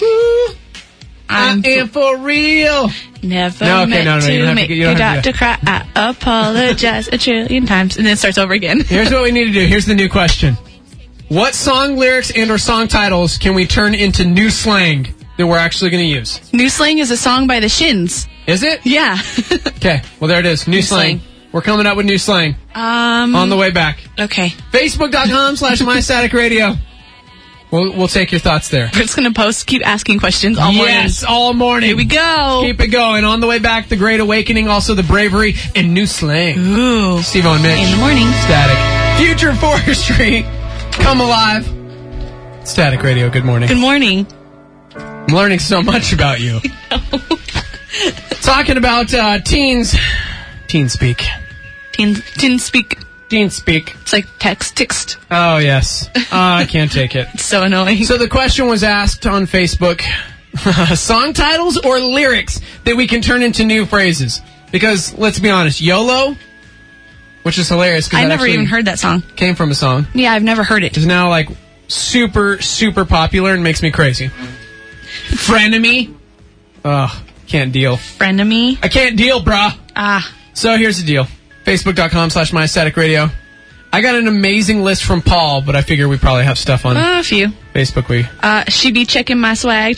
I am for real. Never no, okay, meant no, to you don't make have to, your doctor cry. I apologize a trillion times. And then it starts over again. Here's what we need to do. Here's the new question. What song lyrics and or song titles can we turn into new slang that we're actually going to use? New Slang is a song by the Shins. Is it? Yeah. Okay, well, there it is. New slang. We're coming up with new slang. On the way back. Okay. Facebook.com/MyStaticRadio. We'll take your thoughts there. We're just going to keep asking questions all morning. Yes, all morning. Here we go. Keep it going. On the way back, The Great Awakening, also The Bravery, and new slang. Ooh. Steve-O and Mitch. In the morning. Static. Future Forestry. Come alive. Static Radio, good morning. Good morning. I'm learning so much about you. Talking about teens. Teen speak. Teen speak. Teen speak. It's like text. Oh, yes. I can't take it. It's so annoying. So the question was asked on Facebook, song titles or lyrics that we can turn into new phrases? Because, let's be honest, YOLO, which is hilarious. I never even heard that song. Came from a song. Yeah, I've never heard it. Is now, like, super, super popular and makes me crazy. Frenemy. Ugh, can't deal. Frenemy? I can't deal, brah. So here's the deal. Facebook.com/MyStaticRadio. I got an amazing list from Paul, but I figure we probably have stuff on a few. Facebook. She be checking my swag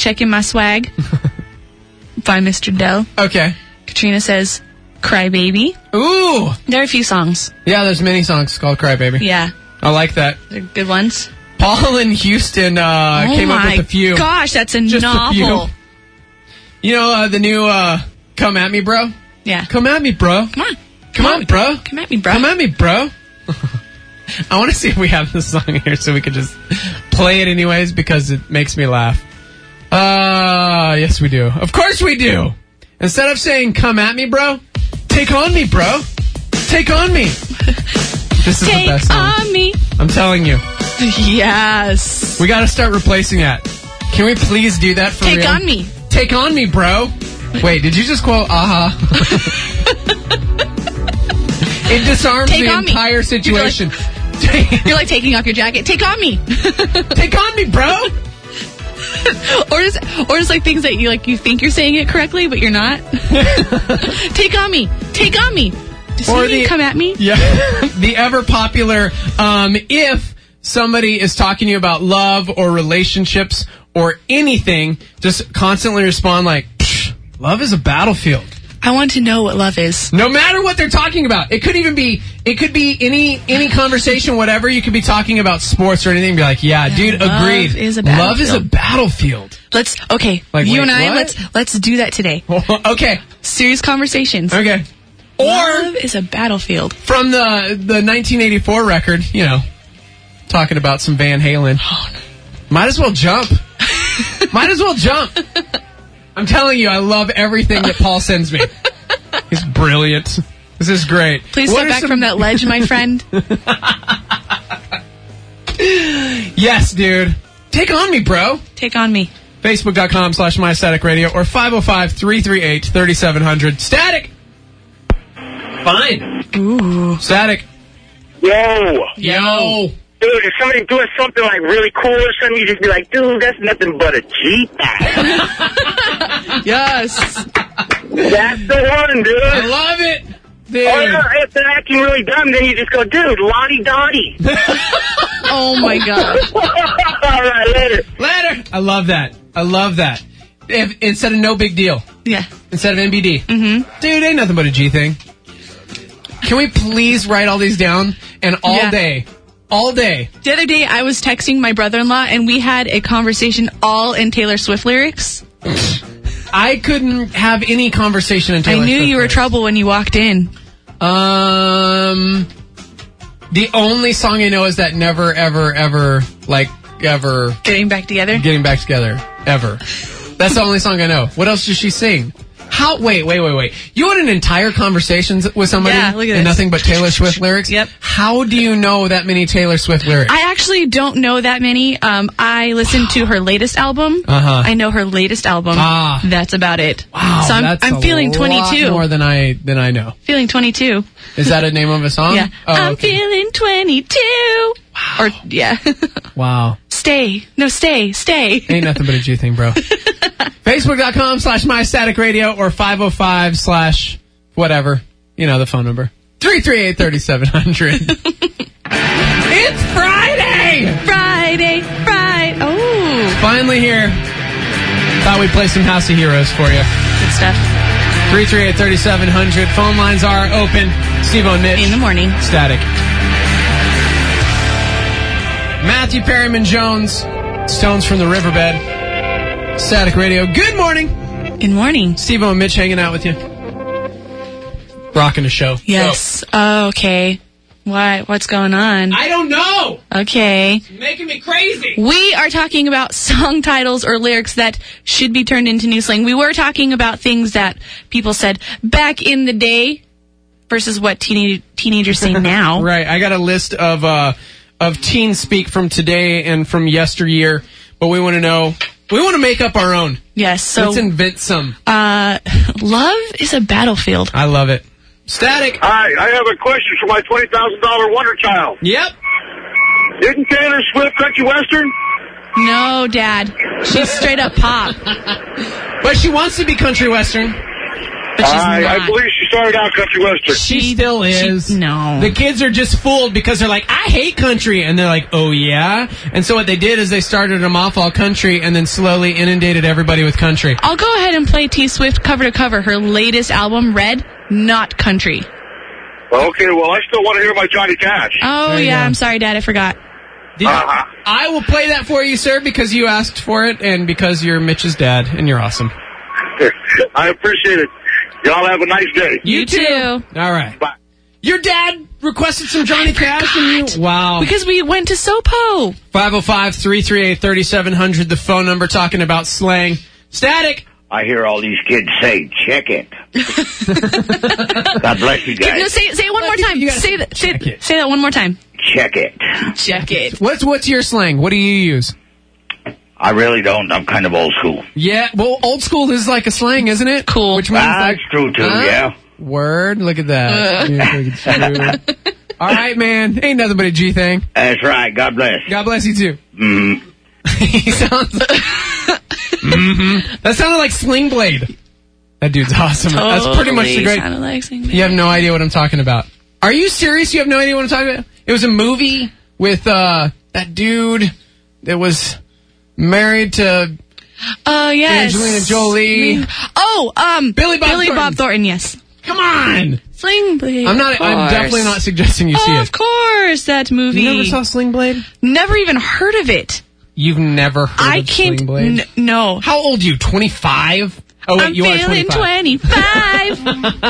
by Mr. Dell. Okay. Katrina says, Cry Baby. Ooh. There are a few songs. Yeah, there's many songs called Cry Baby. Yeah. I like that. They're good ones. Paul in Houston came up with a few. Oh my gosh, that's a Just novel. A few. You know the new Come At Me, Bro? Yeah. Come at me, bro. Come on. Come on, bro. Come at me, bro. Come at me, bro. I want to see if we have this song here so we could just play it anyways because it makes me laugh. Yes, we do. Of course we do. Instead of saying, come at me, bro, take on me, bro. Take on me. This is the best song. Take on me. I'm telling you. Yes. We got to start replacing that. Can we please do that for real? Take on me. Take on me, bro. Wait, did you just quote It disarms the entire situation. You're like taking off your jacket. Take on me. Take on me, bro. or just like things that you think you're saying it correctly, but you're not. Take on me. Take on me. Does he mean come at me? Yeah. The ever popular, if somebody is talking to you about love or relationships or anything, just constantly respond like, love is a battlefield. I want to know what love is. No matter what they're talking about. It could be any conversation, whatever. You could be talking about sports or anything. Be like, yeah, dude, agreed. Love is a battlefield. Okay. Like, you and I, let's do that today. Okay. Serious conversations. Okay. Love is a battlefield. From the 1984 record, talking about some Van Halen. Oh, no. Might as well jump. Might as well jump. I'm telling you, I love everything that Paul sends me. He's brilliant. This is great. Please step back from that ledge, my friend. Yes, dude. Take on me, bro. Take on me. Facebook.com/MyStaticRadio or 505-338-3700. Static. Fine. Ooh. Static. Yo. Dude, if somebody doing something like really cool or something, you just be like, dude, that's nothing but a G-Pack. Yes. That's the one, dude. I love it. Dude. Or if they're acting really dumb, then you just go, dude, lottie-dottie. Oh, my God. All right, later. Later. I love that. Instead of no big deal. Yeah. Instead of NBD. Mm-hmm. Dude, ain't nothing but a G thing. Can we please write all these down? And all day. The other day, I was texting my brother-in-law, and we had a conversation all in Taylor Swift lyrics. I couldn't have any conversation in Taylor Swift. I knew you were trouble when you walked in. The only song I know is that Never, Ever, Ever, like, ever. Getting back together? Ever. That's the only song I know. What else does she sing? Wait. You want an entire conversation with somebody? Yeah, look at and this. nothing but Taylor Swift lyrics? Yep. How do you know that many Taylor Swift lyrics? I actually don't know that many. I listened to her latest album. Uh-huh. I know her latest album. That's about it. Wow, so that's I'm feeling 22. lot more than I know. Feeling 22. Is that a name of a song? Yeah. Oh, I'm okay. feeling 22. Wow. Or, yeah. Wow. Stay. Ain't nothing but a G thing, bro. Facebook.com/MyStaticRadio or 505/ whatever. The phone number. 338-3700. It's Friday! Friday. Oh. Finally here. Thought we'd play some House of Heroes for you. Good stuff. 338-3700. Phone lines are open. Steve-O and Mitch. In the morning. Static. Matthew Perryman Jones Stones from the Riverbed. Static Radio. Good morning. Good morning. Steve-O and Mitch hanging out with you. Rocking the show. Yes. Oh, okay. Why? What's going on? I don't know. Okay. It's making me crazy. We are talking about song titles or lyrics that should be turned into new slang. We were talking about things that people said back in the day versus what teenagers say now. Right. I got a list of teen speak from today and from yesteryear, but we want to know. We want to make up our own. Yes. So let's invent some. Love is a battlefield. I love it. Static. Hi, I have a question for my $20,000 wonder child. Yep. Isn't Taylor Swift country western? No, Dad. She's straight up pop. But she wants to be country western. But she's not. I believe she started out country western. She still is. No. The kids are just fooled because they're like, I hate country. And they're like, oh, yeah? And so what they did is they started them off all country and then slowly inundated everybody with country. I'll go ahead and play T Swift cover to cover. Her latest album, Red, not country. Okay, well, I still want to hear my Johnny Cash. Oh, yeah, I'm sorry, Dad, I forgot. I will play that for you, sir, because you asked for it and because you're Mitch's dad, and you're awesome. I appreciate it. Y'all have a nice day. You too. All right. Bye. Your dad requested some Johnny Cash, and you... Wow. Because we went to Sopo. 505-338-3700, the phone number, talking about slang. Static. I hear all these kids say, check it. God bless you guys. No, say it one more time. Say that one more time. Check it. Check it. What's your slang? What do you use? I really don't. I'm kind of old school. Yeah, well, old school is like a slang, isn't it? Cool. Which means that's true, too, yeah. Word. Look at that. All right, man. Ain't nothing but a G thing. That's right. God bless. God bless you, too. Mm-hmm. He sounds... That sounded like Sling Blade. That dude's awesome. Totally That's pretty much the great... sounded like Sling Blade. You have no idea what I'm talking about. Are you serious? You have no idea what I'm talking about? It was a movie with that dude that was married to yes. Angelina Jolie. Billy Bob Thornton, yes. Come on! Sling Blade. I'm definitely not suggesting you see it. Of course, that movie. You never saw Sling Blade? Never even heard of it. You've never heard of Sling Blade? No. How old are you? 25? Oh, wait, you are 25. I'm feeling 25.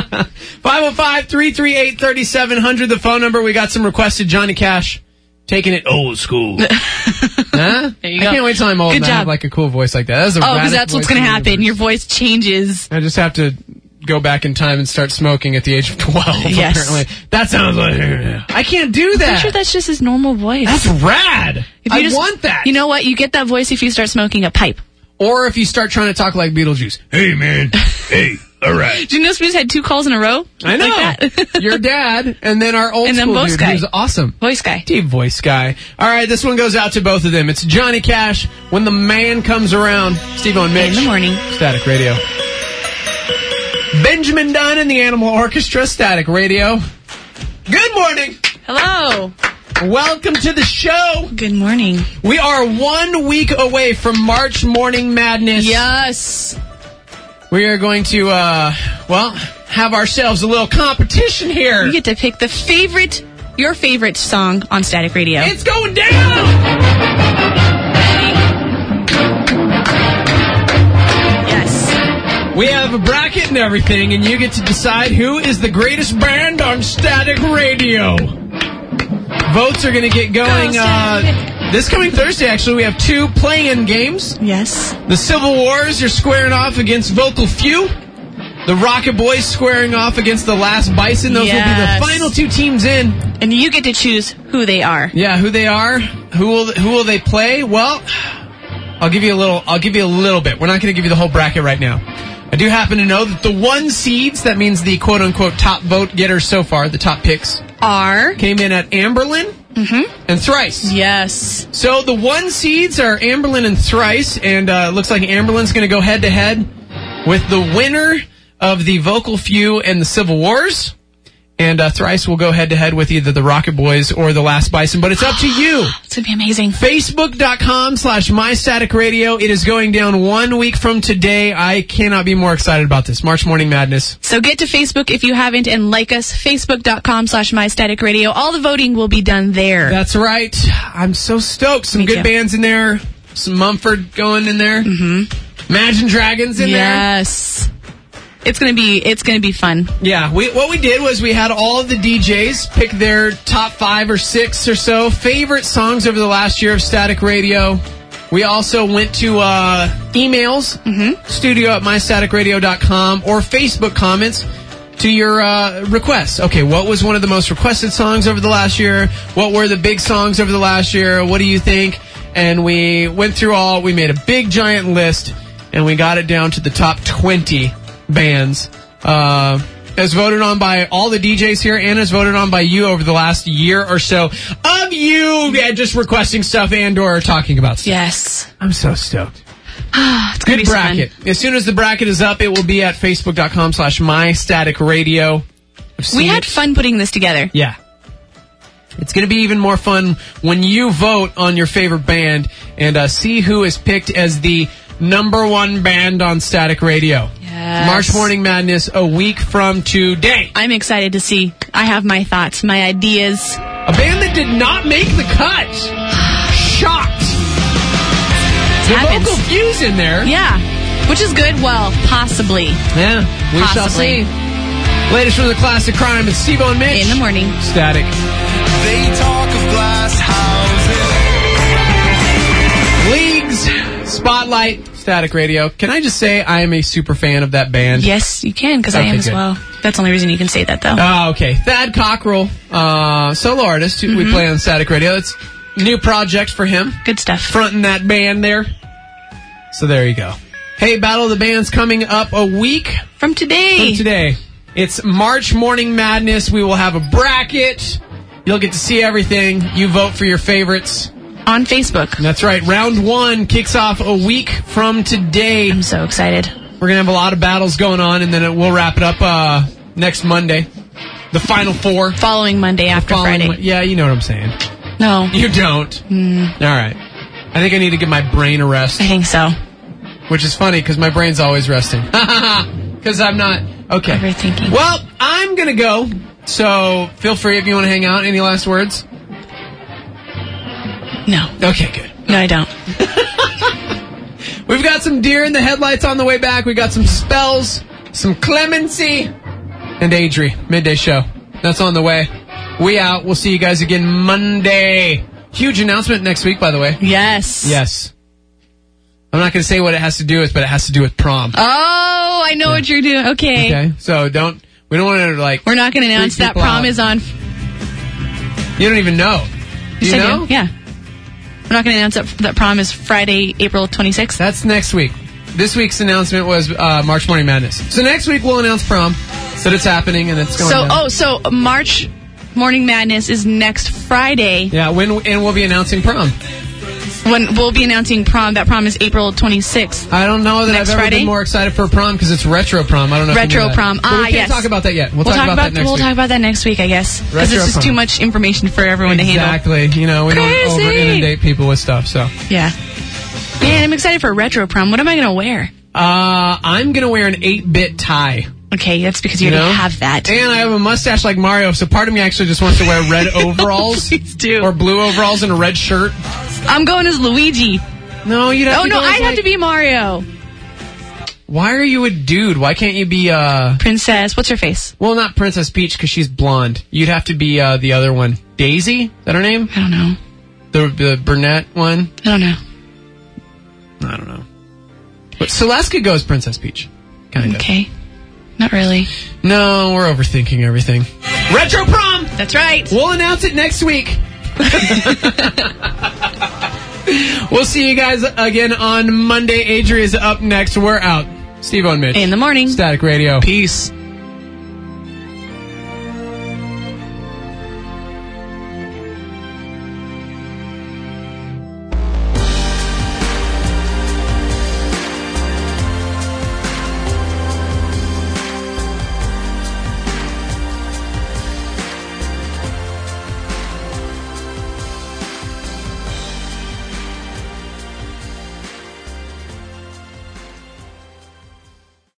505-338-3700, the phone number. We got some requested Johnny Cash. Taking it old school. Huh? There you go. I can't wait till I'm old and I have like a cool voice like that. Because that's what's going to happen. Your voice changes. I just have to go back in time and start smoking at the age of 12, yes. apparently. That sounds like... I can't do that. I'm sure that's just his normal voice. That's rad. I want that. You know what? You get that voice if you start smoking a pipe. Or if you start trying to talk like Beetlejuice. Hey, man. Hey. All right. Did you know Spoons had 2 calls in a row? I know. Like that? Your dad, and then our old school dude, who's awesome. Voice guy. Deep voice guy. All right, this one goes out to both of them. It's Johnny Cash, When the Man Comes Around. Steve-O and Mitch. In the morning. Static Radio. Benjamin Dunn and the Animal Orchestra, Static Radio. Good morning. Hello. Welcome to the show. Good morning. We are 1 week away from March Morning Madness. Yes. We are going to, have ourselves a little competition here. You get to pick your favorite song on Static Radio. It's going down! We have a bracket and everything, and you get to decide who is the greatest band on Static Radio. Votes are going to get going this coming Thursday, actually. We have 2 play-in games. Yes. The Civil Wars are squaring off against Vocal Few. The Rocket Boys squaring off against the Last Bison. Those will be the final 2 teams in. And you get to choose who they are. Yeah, who they are. Who will they play? Well, I'll give you a little bit. We're not going to give you the whole bracket right now. I do happen to know that the 1 seeds, that means the quote-unquote top vote getters so far, the top picks, came in at Amberlin and Thrice. Yes. So the 1 seeds are Amberlin and Thrice, and it looks like Amberlin's going to go head-to-head with the winner of the Vocal Few and the Civil Wars. And Thrice will go head-to-head with either the Rocket Boys or the Last Bison. But it's up to you. It's going to be amazing. Facebook.com/MyStaticRadio. It is going down 1 week from today. I cannot be more excited about this. March Morning Madness. So get to Facebook if you haven't and like us. Facebook.com/MyStaticRadio. All the voting will be done there. That's right. I'm so stoked. Some good bands in there. some Mumford going in there. Mm-hmm. Imagine Dragons in there. Yes. It's gonna be fun. Yeah, what we did was we had all of the DJs pick their top 5 or 6 or so favorite songs over the last year of Static Radio. We also went to emails, studio@mystaticradio.com, or Facebook comments to your requests. Okay, what was one of the most requested songs over the last year? What were the big songs over the last year? What do you think? And we went through we made a big giant list, and we got it down to the top 20 bands, as voted on by all the DJs here, and as voted on by you over the last year or so of you just requesting stuff and or talking about stuff. Yes. I'm so stoked. It's good bracket. Fun. As soon as the bracket is up, it will be at facebook.com/mystaticradio. We had fun putting this together. Yeah. It's going to be even more fun when you vote on your favorite band and see who is picked as the number 1 band on Static Radio. Yes. March Morning Madness, a week from today. I'm excited to see. I have my thoughts, my ideas. A band that did not make the cut. Shocked. The vocal fuse in there. Yeah. Which is good. Well, possibly. Yeah. We shall see. Latest from the Classic Crime. It's Steve-O and Mitch. In the morning. Static. They talk of glass houses. Leagues. Spotlight. Static Radio. Can I just say I am a super fan of that band? Yes, you can, because I am as well. That's the only reason you can say that, though. Oh, okay. Thad Cockrell, solo artist who we play on Static Radio. It's a new project for him. Good stuff. Fronting that band there. So there you go. Hey, Battle of the Bands coming up a week from today. It's March Morning Madness. We will have a bracket. You'll get to see everything. You vote for your favorites. On Facebook. That's right. Round 1 kicks off a week from today. I'm so excited. We're going to have a lot of battles going on, and then we'll wrap it up next Monday. The final 4. Following Monday after Friday. Yeah, you know what I'm saying. No. You don't? All right. I think I need to give my brain a rest. I think so. Which is funny, because my brain's always resting. Because I'm not... Okay. Overthinking. Well, I'm going to go, so feel free if you want to hang out. Any last words? No. Okay, good. No, I don't. We've got some deer in the headlights on the way back. We got some spells, some clemency, and Adri, midday show. That's on the way. We out. We'll see you guys again Monday. Huge announcement next week, by the way. Yes. Yes. I'm not going to say what it has to do with, but it has to do with prom. Oh, I know what you're doing. Okay. So we don't want to We're not going to announce that prom is on. You don't even know. Do you know? Yeah. We're not going to announce that prom is Friday, April 26th. That's next week. This week's announcement was March Morning Madness. So next week we'll announce prom, that it's happening and it's going down. So March Morning Madness is next Friday. Yeah, and we'll be announcing prom. When we'll be announcing prom, that prom is April 26th. I don't know that I've ever been more excited for prom because it's retro prom. I don't know. Retro prom. But we can't talk about that yet. We'll talk about that next week. We'll talk about that next week, I guess. Because it's just too much information for everyone to handle. Exactly. You know, we don't over-inundate people with stuff, so. Yeah. Man, I'm excited for retro prom. What am I going to wear? I'm going to wear an 8-bit tie. Okay, that's because you already have that. And I have a mustache like Mario, so part of me actually just wants to wear red overalls. Please do. Or blue overalls and a red shirt. I'm going as Luigi. No, you'd have to go I'd have to be Mario. Why are you a dude? Why can't you be Princess? What's her face? Well, not Princess Peach because she's blonde. You'd have to be the other one. Daisy? Is that her name? I don't know. The brunette one? I don't know. I don't know. But Celeste could go as Princess Peach. Kind of. Okay. Not really. No, we're overthinking everything. Retro prom! That's right. We'll announce it next week. We'll see you guys again on Monday. Adria's up next. We're out. Steve-O and Mitch. In the morning. Static Radio. Peace.